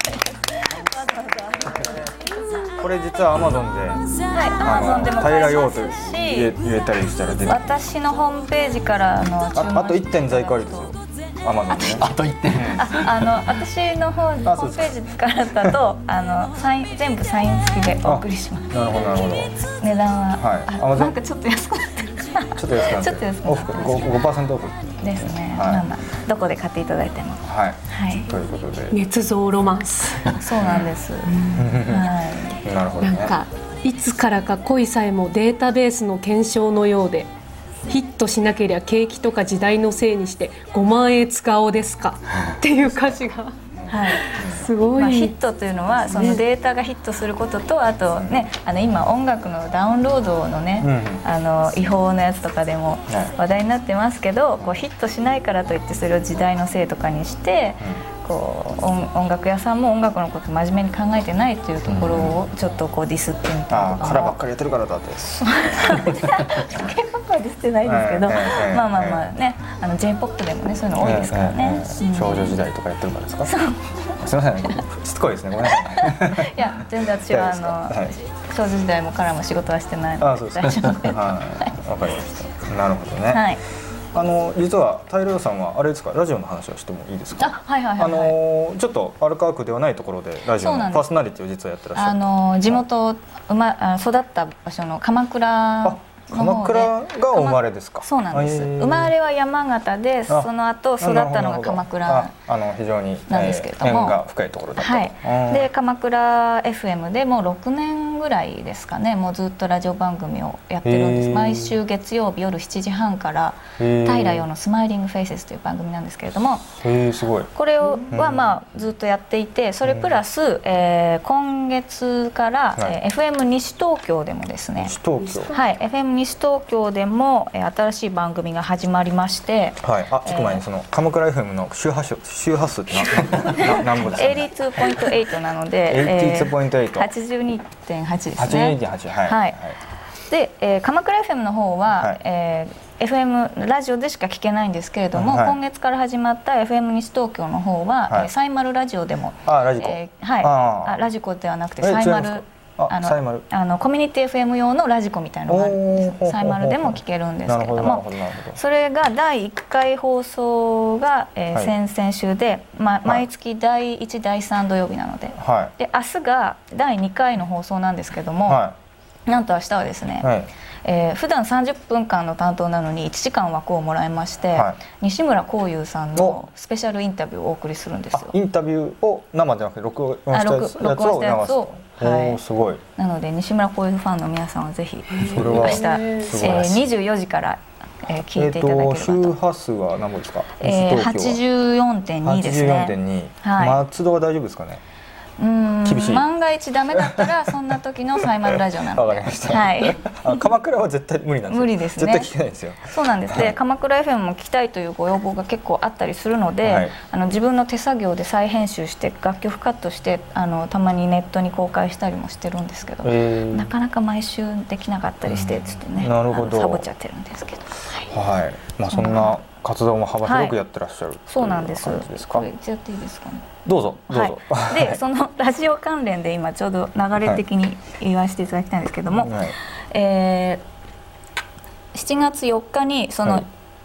これ実はアマゾンで、 はい、アマゾンでも平ら用買えますと言えし、 言えたりしたら出て私のホームページからあの注文ああといってん在庫あるんですよアマゾンでねあといってんああの私の方ホームページからだとあのサイン全部サイン付きでお送りします。 なるほどなるほど値段は、 はいあ Amazon なんかちょっと安くなってるかな。 ちょっと安くなってちょっと安くなってるオフ ごパーセント オフですね。 はいまあまあどこで買っていただいても、 はい、 はい、 ということで、 捏造ロマンスそうなんです。はなるほどねなんかいつからか恋さえもデータベースの検証のようでヒットしなけりゃ景気とか時代のせいにしてごまん円使おうですかっていう歌詞がい、はい。 すごい、 まあ、ヒットというのはそのデータがヒットすることと、あとね、あの今音楽のダウンロードのね、 うんあの違法のやつとかでもはい話題になってますけど、こうヒットしないからといってそれを時代のせいとかにして、こう 音, 音楽屋さんも音楽のこと真面目に考えてないっていうところをちょっとこうディスってみたりとかも、 ああ殻ばっかりやってるからだって結構はディスってないですけど、 ええええまあまあまあね、あの J-ポップ でもねそういうの多いですからね、 ええええ少女時代とかやってるからですかすみませんしつこいですねごめんなさいいや全然私はあの、 はい少女時代もからも仕事はしてないのでああそうですか大丈夫です。 はいわかりましたなるほどね、 はい。 あの実は平洋さんはあれですかラジオの話をしてもいいですかあ、はいはいはい、 あはい。 のちょっと荒川区ではないところでラジオそうなんですのパーソナリティを実はやってらっしゃるあの地元、うま、あ育った場所の鎌倉の鎌方で。 倉がお生まれですか。 そうなんです。 へー生まれは山形で、その後育ったのが鎌倉。 ああの非常になんですけれどもえー縁が深いところだったと。 はい。 うんで鎌倉 エフエム でもうろくねんぐらいですかね。もうずっとラジオ番組をやってるんです。 へー毎週月曜日夜しちじはんからへー平洋のスマイリングフェイセスという番組なんですけれども。 へえすごい。 これをはまあずっとやっていて、それプラス、えー、今月から、 はいえー、エフエム 西東京でもですね、 西東京。 はい、エフエム 西東京でも、えー、新しい番組が始まりまして、 はい。あちょっと前にその鎌倉 エフエム の周波数周波数ってなな何本ですか、ね。 エイティーツーポイントエイト なので、 エイティーツーポイントエイト。 はちじゅうにてんはちですね。 はちじゅうにてんはちはい。 はいで、えー、鎌倉 エフエム の方は、 はいえー、エフエム ラジオでしか聞けないんですけれども、 はい今月から始まった エフエム 西東京の方は、 はいえーサイマルラジオでも、 あラジコ。 えーはい、 あーあラジコではなくてえサイマル違いますかああのサイマルあのコミュニティ エフエム 用のラジコみたいなのがあるんです。 おーサイマルでも聞けるんですけれどなるほもどなるほどなるほどそれがだいいっかい放送が、えーはい先々週で、まい毎月だいいちだいさん土曜日なので、 はで明日がだいにかいの放送なんですけども、 いはなんと明日はですね、 いはい。 えー普段さんじゅっぷんかんの担当なのにいちじかん枠をもらいまして、 はい西村光雄さんのスペシャルインタビューをお送りするんですよ。 あインタビューを生じゃなくて録音したやつあ録録音したやつを流すと。 はいおおすごい。 なので西村光雄ファンの皆さんはぜひそれは明日、えすごいー、にじゅうよじから、えー、聞いていただければと。 周波数は何本ですか。 えー、はちじゅうよんてんにですね。 はちじゅうよんてんに。 はい松戸は大丈夫ですかね。 うーん厳しい万が一ダメだったらそんな時のサイマルラジオなので。 わかりました。 はい。 あ鎌倉は絶対無理なんですよ。 無理ですね絶対聞けないんですよ。 そうなんです。で、 はい鎌倉 エフエム も聞きたいというご要望が結構あったりするので、 はいあの自分の手作業で再編集して楽曲カットしてあのたまにネットに公開したりもしてるんですけど、 えーなかなか毎週できなかったりしてちょっとね、 なるほどあのサボっちゃってるんですけど、はいはい。まあそんな活動も幅広くやってらっしゃる。 そうなんです。 という感じですかこれ。言っちゃっていいですかね。 どうぞどうぞ。 はい、でそのラジオ関連で今ちょうど流れ的に言わせていただきたいんですけども、 はいえーしちがつよっかにその、 はい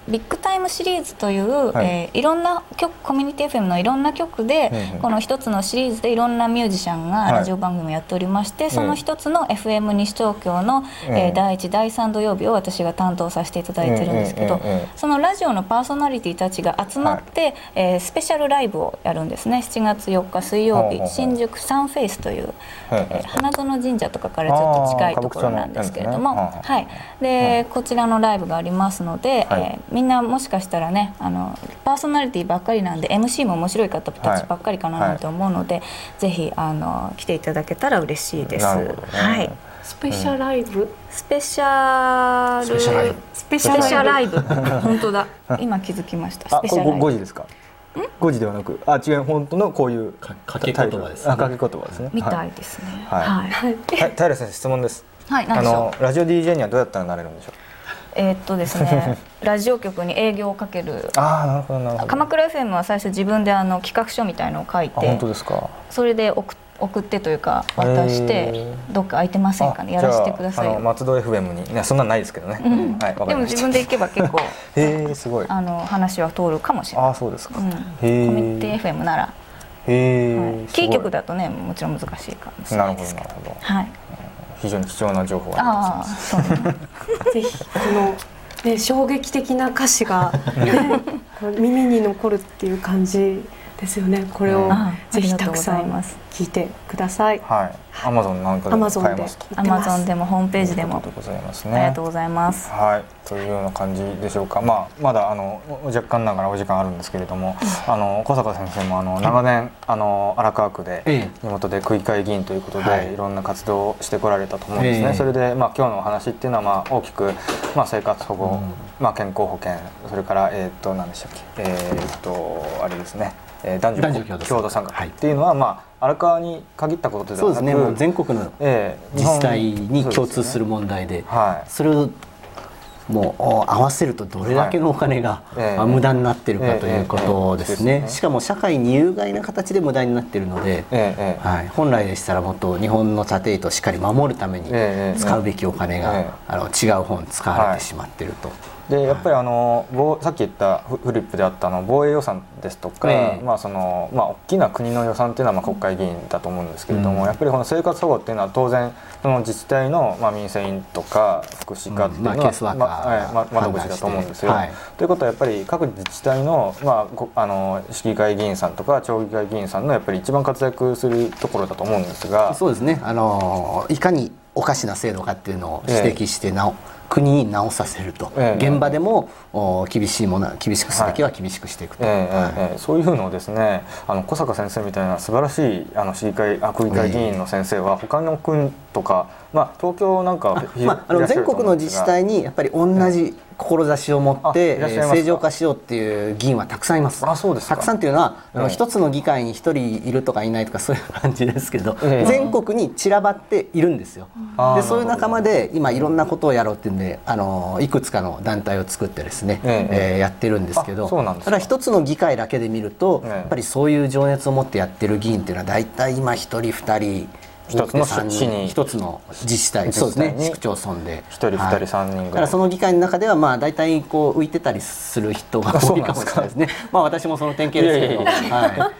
ビッグタイムシリーズという、はいえー、いろんな曲コミュニティ エフエム のいろんな曲で、うんうん、この一つのシリーズでいろんなミュージシャンがラジオ番組をやっておりまして、はい、その一つの エフエム 西東京の、うんえー、だいいちだいさん土曜日を私が担当させていただいてるんですけど、うんうんうんうん、そのラジオのパーソナリティたちが集まって、はいえー、スペシャルライブをやるんですね。しちがつよっか水曜日、はい、新宿サンフェイスという、はいえー、花園神社とかからちょっと近いところなんですけれども、ねはいでうん、こちらのライブがありますので、はいえー、みんなもしかしたらねあのパーソナリティばっかりなんで エムシー も面白い方たちばっかりかななんて思うので、はいはい、ぜひあの来ていただけたら嬉しいです。ねはい、 スペシャルライブ、うん、 スペシャルスペシャルライブスペシャルライブ本当だ今気づきました。スペシャルライブごじですか？ごじではなくあ違う本当のこういう掛け言葉ですね。 掛け言葉ですね。 みたいですね。 はい。はい。はい、平先生質問です。 はい。何でしょう。 あのラジオ ディージェー にはどうやったらなれるんでしょう。 えー、っとですねラジオ局に営業をかける。 ああなるほどなるほど。 鎌倉 エフエム は最初自分であの企画書みたいのを書いて。 本当ですか。 それで送送ってというか渡してどっか空いてませんかねやらせてくださいよ。 あの松戸 エフエム にいやそんなんないですけどね。うんはい、でも自分で行けば結構へえすごいあの話は通るかもしれない。 あそうですか。 うん、コミュニティ エフエム なら。 へえ、 はい、キー局だとねもちろん難しいかもしれないですけど。なるほどなるほど。はい。 非常に貴重な情報があります。 ああそうね。 ぜひこのね衝撃的な歌詞が、ね、耳に残るっていう感じですよね。これをぜひたくさん聞いてください。 はい。Amazon なんかでも買えますと。 Amazon でもホームページでも。 ありがとうございますね。 ありがとうございます。 はい。というような感じでしょうか。まあまだあの若干ながらお時間あるんですけれども、あの小坂先生もあの長年あの荒川区で地元で区議会議員ということでいろんな活動をしてこられたと思うんですね。それでまあ今日のお話っていうのはまあ大きくまあ生活保護、まあ健康保険、それからえっと何でしたっけ、えっとあれですね。男女共同参画っていうのは、まあ、荒川に限ったことではなく、 そうですね、もう全国の自治体に共通する問題で、はい、それをもう合わせるとどれだけのお金が、はいまあ、無駄になっているかということですね。しかも社会に有害な形で無駄になっているので、はい、本来でしたらもっと日本の縦糸をしっかり守るために使うべきお金があの違う方に使われてしまっていると。 でやっぱりあのさっき言ったフリップであったの防衛予算ですとか、えーまあそのまあ、大きな国の予算っていうのはまあ国会議員だと思うんですけれども、うん、やっぱりこの生活保護っていうのは当然その自治体のまあ民生委員とか福祉課っていうのは、うんまあケースワーカーまま窓口だと思うんですよ。はい、ということはやっぱり各自治体の、まあ、あの市議会議員さんとか町議会議員さんのやっぱり一番活躍するところだと思うんですが、 そうですね、あのいかにおかしな制度かっていうのを指摘してなお、えー国に直させると、えー、現場でも厳しいものは厳しくすべきは厳しくしていくと、はいえーえー、そういうのをですねあの小坂先生みたいな素晴らしいあの市議会あ区議会議員の先生は他の区とか、まあ、東京なんかあ、まあ、あの全国の自治体にやっぱり同じ志を持って正常化しようっていう議員はたくさんいます。 あ、そうですか。 たくさんっていうのは一、うん、つの議会に一人いるとかいないとかそういう感じですけど、えー、全国に散らばっているんですよ。でそういう仲間で今いろんなことをやろうっていうんであのいくつかの団体を作ってですね、えーえー、やってるんですけど、ただ一つの議会だけで見ると、えー、やっぱりそういう情熱を持ってやってる議員っていうのは大体今一人二人一つの市に一つの自治体、そうですね、市区町村で一人二人三人ぐらい、 だからその議会の中ではまあ大体こう浮いてたりする人が多いかもしれないですね。まあ私もその典型ですけど、はい、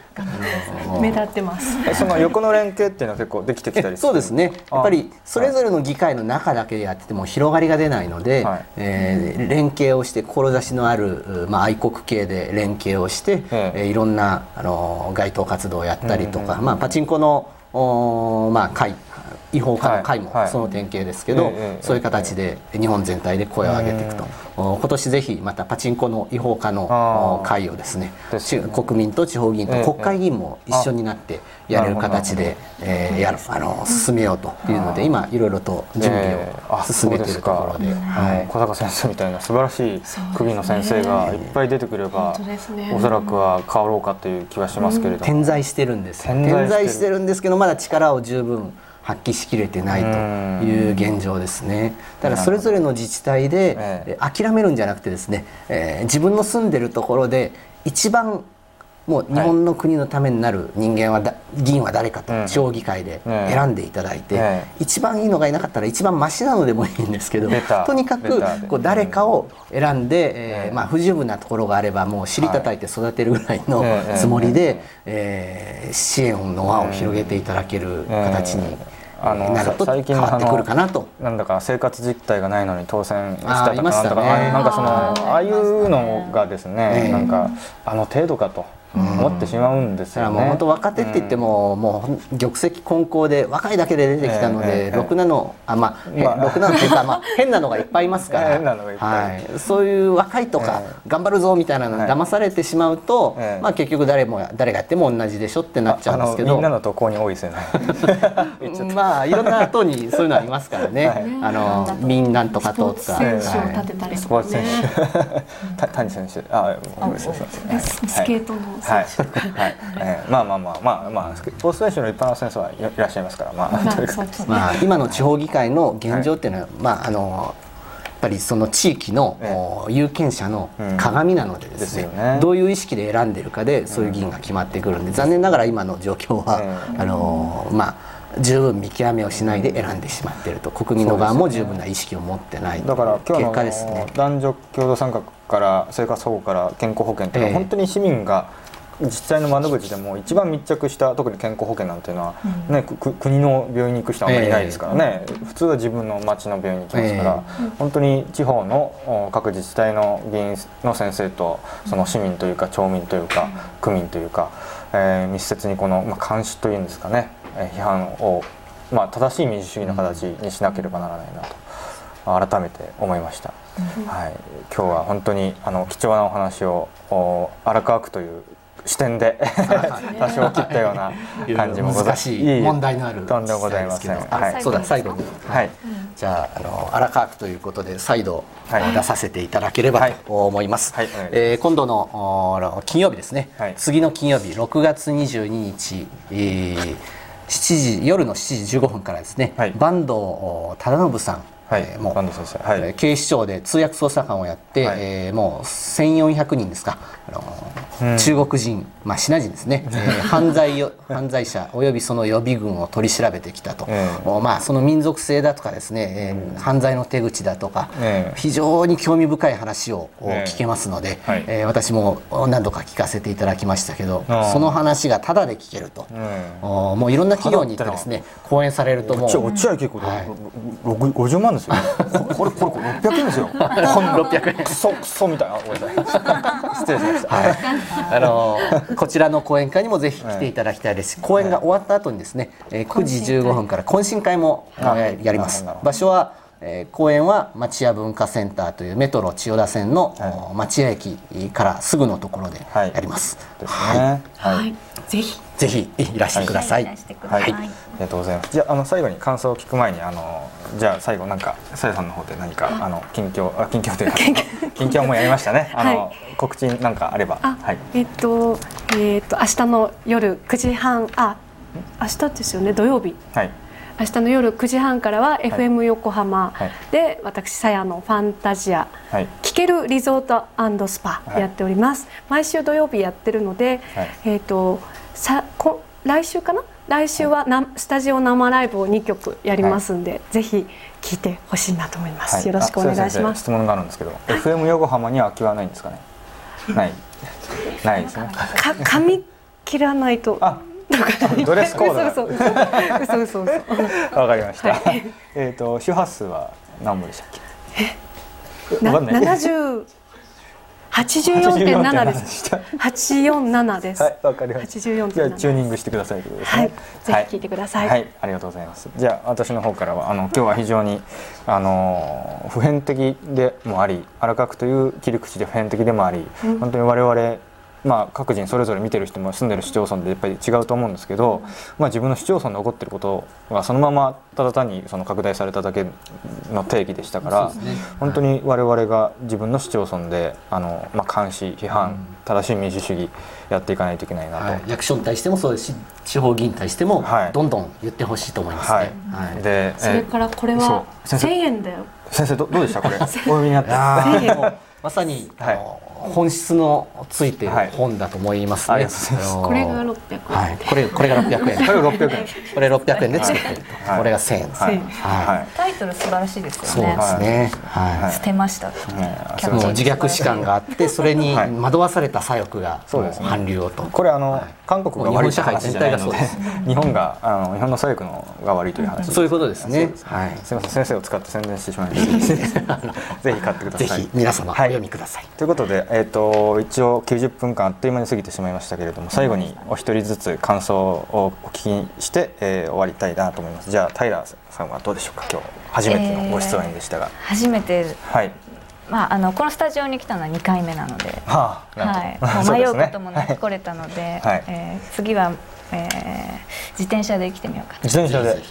目立ってます。 その横の連携っていうのは結構できてきたりする。 そうですね。やっぱりそれぞれの議会の中だけでやってても広がりが出ないので、はい、えー、連携をして志のあるまあ愛国系で連携をして、えー、いろんなあの街頭活動をやったりとか、うんうん、まあパチンコのおまあ会違法化の会もその典型ですけど、はいはい、そういう形で日本全体で声を上げていくと、今年ぜひまたパチンコの違法化の会をですね、国民と地方議員と国会議員も一緒になってやれる形で、えー、やるあの進めようというので今いろいろと準備を進めているところで、 はい、小坂先生みたいな素晴らしい区議の先生がいっぱい出てくれば、おそらくは変わろうかという気はしますけれども、 点在してるんですよ。点在してるんですけどまだ力を十分発揮しきれてないという現状ですね。だからそれぞれの自治体で諦めるんじゃなくてですね、えー、自分の住んでるところで一番もう日本の国のためになる人間はだ議員は誰かと地方議会で選んでいただいて、ね、一番いいのがいなかったら一番マシなのでもいいんですけど、とにかくこう誰かを選んで、えーまあ、不十分なところがあればもう尻叩いて育てるぐらいのつもりで、えー、支援の輪を広げていただける形にあのなると変わってくるかなと。 なんだか生活実態がないのに当選したとかなんとか、なんかそのああいうのがですね、なんかあの程度かと思ってしまうんですよね。 もう本当若手って言っても、うん、もう玉石混交で若いだけで出てきたので、ろくなのあまあろくなのっていうかまあ変なのがいっぱいいますから、はい、そういう若いとか、えー、頑張るぞみたいなのに騙されてしまうと、えー、まあ結局誰も誰がやっても同じでしょってなっちゃうんですけど、 みんなの投稿に多いですよね。 まあいろんな後にそういうのありますからね。はい、あの民なんとかとか、 スポーツ選手を立てたりとかね。 谷選手、あ、 スケートの。 はい、はい、えー、まあまあまあまあまあスポーツ選手の一般の選手はいらっしゃいますから、まあ、 まあ今の地方議会の現状っていうのは、はい、まああのやっぱりその地域の、えー、有権者の鏡なのでですね、うん、ですよね、どういう意識で選んでるかでそういう議員が決まってくるんで、残念ながら今の状況は、うん、あのまあ十分見極めをしないで選んでしまっていると、国民の側も十分な意識を持ってない結果ですね。 だから今日の男女共同参画から生活保護から健康保険っていうのは、本当に市民が実際の窓口でも一番密着した、特に健康保険なんていうのは、ね、うん、国の病院に行く人はあんまりいないですからね、えー、普通は自分の町の病院に行きますから、えー、本当に地方の各自治体の議員の先生とその市民というか町民というか区民というか、えー、密接にこの、まあ、監視というんですかね、批判を、まあ、正しい民主主義の形にしなければならないなと改めて思いました。はい、今日は本当にあの貴重なお話を荒川区という視点で多少切ったような感じもございます。 難しい問題のあるとんでもございません。 はい、そうだ最後に、はい、じゃあ、あの荒川区ということで再度出させていただければと思います。はいはい、えー、今度の金曜日ですね。はい、次の金曜日ろくがつにじゅうににち、えー、しちじ夜のしちじじゅうごふんからですね、はい、坂東忠信さん。はい、もう、はい、警視庁で通訳捜査官をやって、はい、えー、もうせんよんひゃくにんですか、あのーうん、中国人、まあ、シナ人ですね、えー、犯罪犯罪者およびその予備軍を取り調べてきたと、えーまあ、その民族性だとかですね、えー、犯罪の手口だとか、えー、非常に興味深い話を聞けますので、えーはいえー、私も何度か聞かせていただきましたけど、その話がタダで聞けると、うん、もういろんな企業に行ってですね講演されるともう落合結構、はい、ごじゅうまんですよこれこれこれろっぴゃくえんですよろっぴゃくえんクソクソみたいな、ごめんなさい失礼しました、はい、 あのー、こちらの講演会にもぜひ来ていただきたいですし、講演が終わった後にですね、えー、くじじゅうごふんから懇親会もやります。場所はえー、公園は町屋文化センターというメトロ千代田線の、はい、町屋駅からすぐのところでやります。 はい、はいはいはい、ぜひぜひいらしてください。 はい、はい、ありがとうございます。じゃあ、あの最後に感想を聞く前に、あのじゃあ最後なんかさやさんの方で何かあの近況あ近況というか近況もやりましたね。あの、はい、告知なんかあれば。 あ、はい、えっとえっと明日の夜くじはん、あ明日ですよね、土曜日。はい。明日の夜くじはんからは エフエム 横浜で、はい、私さやのファンタジア、はい、聴けるリゾート&スパやっております。はい、毎週土曜日やってるので、はい、えっとさこ来週かな来週はなスタジオ生ライブをにきょくやりますんで、はい、ぜひ聴いてほしいなと思います。はい、よろしくお願いします。 質問があるんですけど、はい、エフエム 横浜には空きはないんですかね。ないないですね。 か髪切らないと。 あドレスコード。 嘘嘘嘘嘘嘘。 わかりました。はい、えっと周波数は何本でしたっけ？ななじゅうはちじゅうよんてんななです。はちじゅうよんてんななです。 はい、わかりました。じゃあチューニングしてくださいということですね。 はい、ぜひ聞いてください。 はい、ありがとうございます。じゃあ私の方からはあの今日は非常にあの普遍的でもあり、荒川区という切り口で普遍的でもあり、うん、本当に我々まあ、各人それぞれ見てる人も住んでる市町村でやっぱり違うと思うんですけど、まあ、自分の市町村で起こっていることがそのままただ単にその拡大されただけの定義でしたから、ね、本当に我々が自分の市町村であの、まあ、監視批判、うん、正しい民主主義やっていかないといけないなと、はい、 役所に対してもそうですし地方議員に対してもどんどん言ってほしいと思いますね。はいはい、でそれからこれはせんえんだよ。 先生 ど, どうでしたこれお読みになってまさにあの、はい本質のついている本だと思いますね。はい、 これがろっぴゃくえん、 はい、これこれがろっぴゃくえん、これろっぴゃくえん、これろっぴゃくえんで作ってると、はい、これがせんえんです、はいはい、タイトル素晴らしいですよね。 そうですね、 はい、捨てました、はい、 もう自虐史観があってそれに惑わされた左翼が韓流をと、 これあの、はい、韓国が悪い社会全体がそうです。日本があの日本の左翼のが悪いという話、 そういうことですね。はい、 すみません、先生を使って宣伝してしまいましたぜひ買ってください。 ぜひ皆様お読みください。 ということで、えー、と一応きゅうじゅっぷんかんあっという間に過ぎてしまいましたけれども、最後にお一人ずつ感想をお聞きして、えー、終わりたいなと思います。じゃあタイラーさんはどうでしょうか。今日初めてのご出演でしたが、 えー、初めて、 はい、 まあ、あのこのスタジオに来たのはにかいめなので、 はあ、 はい、もう迷うこともなく来れたので、はい、えー、次は、えー、自転車で来てみようかな。 自転車で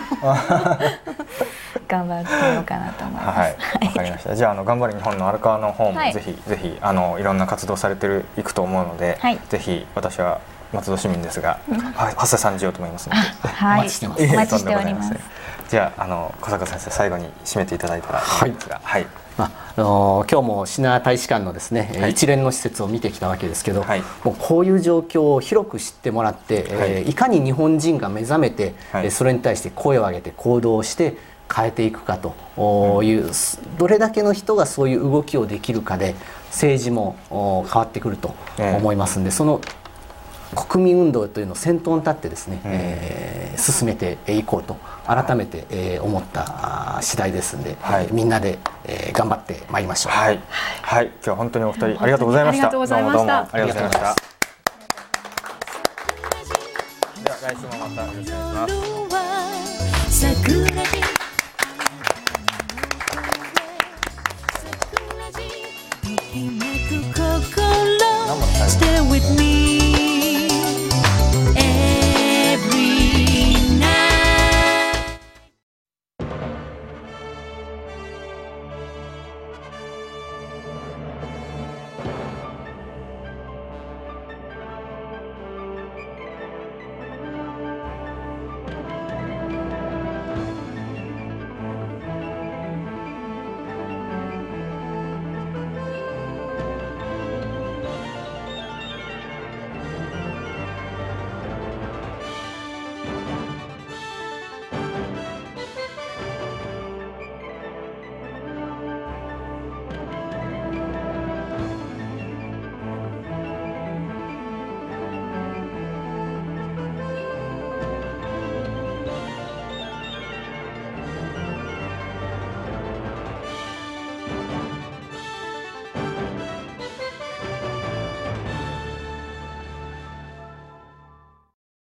頑張ってみようかなと思います。はい、 わかりました。じゃあ、あの頑張れ日本の荒川の方もぜひ、はい、ぜひあのいろんな活動されてるいくと思うので、はい、ぜひ私は松戸市民ですが、うん、発生さんじようと思いますので、 はい、お待ちしてます。お待ちしております。 じゃあ、あの小坂先生、最後に締めていただいたらと思いますが、はい。 まああのー、今日もシナ大使館のですね、はい、一連の施設を見てきたわけですけど、はい、もうこういう状況を広く知ってもらって、はい、えー、いかに日本人が目覚めて、はい、それに対して声を上げて行動して変えていくかという、うん、どれだけの人がそういう動きをできるかで政治も変わってくると思いますんで、えー、その国民運動というのを先頭に立ってですね、うん、えー、進めていこうと改めて、えー、思った次第ですので、はい、みんなで、えー、頑張ってまいりましょう。 はい、はい、今日は本当にお二人ありがとうございました。 どうもどうもありがとうございました。 では来週もまたよろしくお願いします。Stay with me